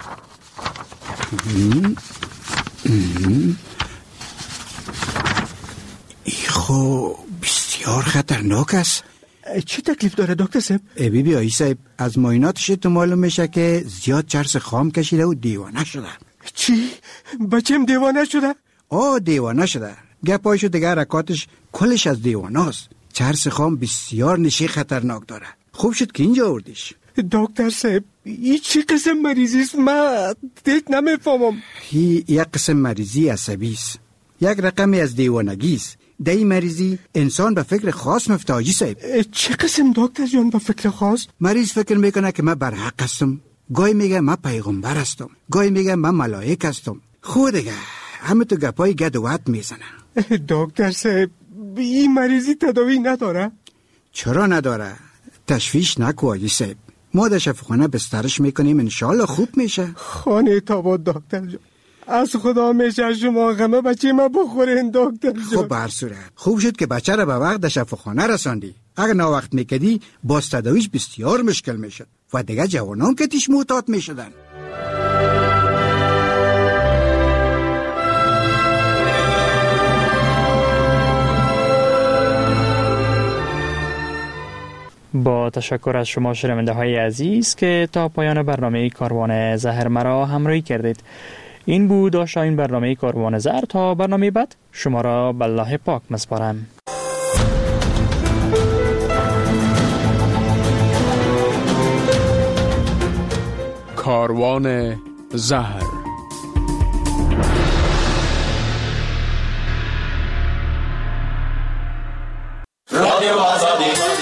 [SPEAKER 4] خو بسیار خطرناک است.
[SPEAKER 21] چی تکلیف داره دکتر صاحب؟
[SPEAKER 4] بی آقای صاحب از معایناتش تو معلوم میشه که زیاد چرس خام کشیده و دیوانه شده.
[SPEAKER 21] چی؟ بچم دیوانه شده؟
[SPEAKER 4] دیوانه شده. گپایشو دیگه حرکاتش کلش از دیوانه است. چرس خام بسیار نشی خطرناک داره. خوب شد که اینجا آوردیش.
[SPEAKER 21] دکتر صاحب این چی قسم مریضی است؟ من دیگه نمیفهمم.
[SPEAKER 4] یک قسم مریضی عصبی است، یک رقمی از دیوانگی است. در این مریضی انسان به فکر خاص مفته حاجی صاحب.
[SPEAKER 21] چه قسم دکتر جان به فکر خاص؟
[SPEAKER 4] مریض فکر میکنه که من برحق هستم، گاهی میگه من پیغمبر هستم، گاهی میگه من ملائک هستم. خود دیگه همه تو گپای گد و وط میزنه.
[SPEAKER 21] دکتر صاحب این مریضی تداوی نداره؟
[SPEAKER 4] چرا نداره؟ تشویش نکو حاجی صاحب، ما در شفاخانه بسترش میکنیم، انشالله خوب میشه.
[SPEAKER 21] خانه تاباد دکتر جان، از خدا میشه شما غمه بچه ما بخورین دکتر جان.
[SPEAKER 4] خب بر صورت خوب شد که بچه را به وقت در شفاخانه رساندی. اگر نا وقت میکدی باز تداویش بسیار مشکل میشد و دیگه جوانان که تیش معتاد میشدن.
[SPEAKER 1] با تشکر از شما شنونده های عزیز که تا پایان برنامه کاروان زهر مرا همراهی کردید. این بود آشنای برنامه کاروان زهر. تا برنامه بعد شما را به الله پاک مسپارم.
[SPEAKER 2] کاروان زهر.
[SPEAKER 12] رادیو آزادی.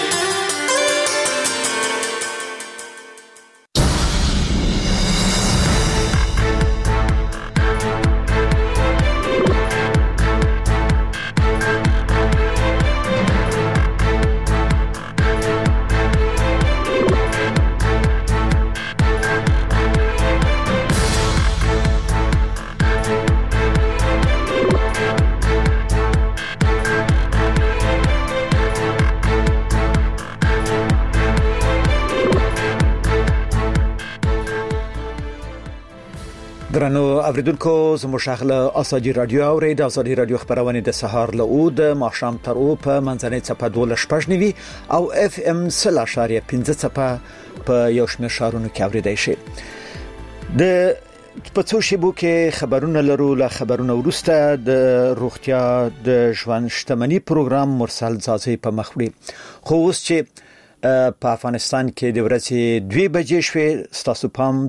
[SPEAKER 13] درنو اوریدونکو زموږ شغله آزادی رادیو اورید. آزادی رادیو خبرونه د سهار له اود ماښام تر او په منځنۍ چپه 12 او اف ام 3.15 چپه په یو شمېر ښارونو کې اوریدای شي. د په څو شیبو کې خبرونه لرو. له خبرونه وروسته د روغتیا د ژوند شتمنۍ پروګرام مرسل ځاځي په مخ وړي. خو اوس چې په افغانستان کې د ورځې 2 بجې شوې ستاسو پام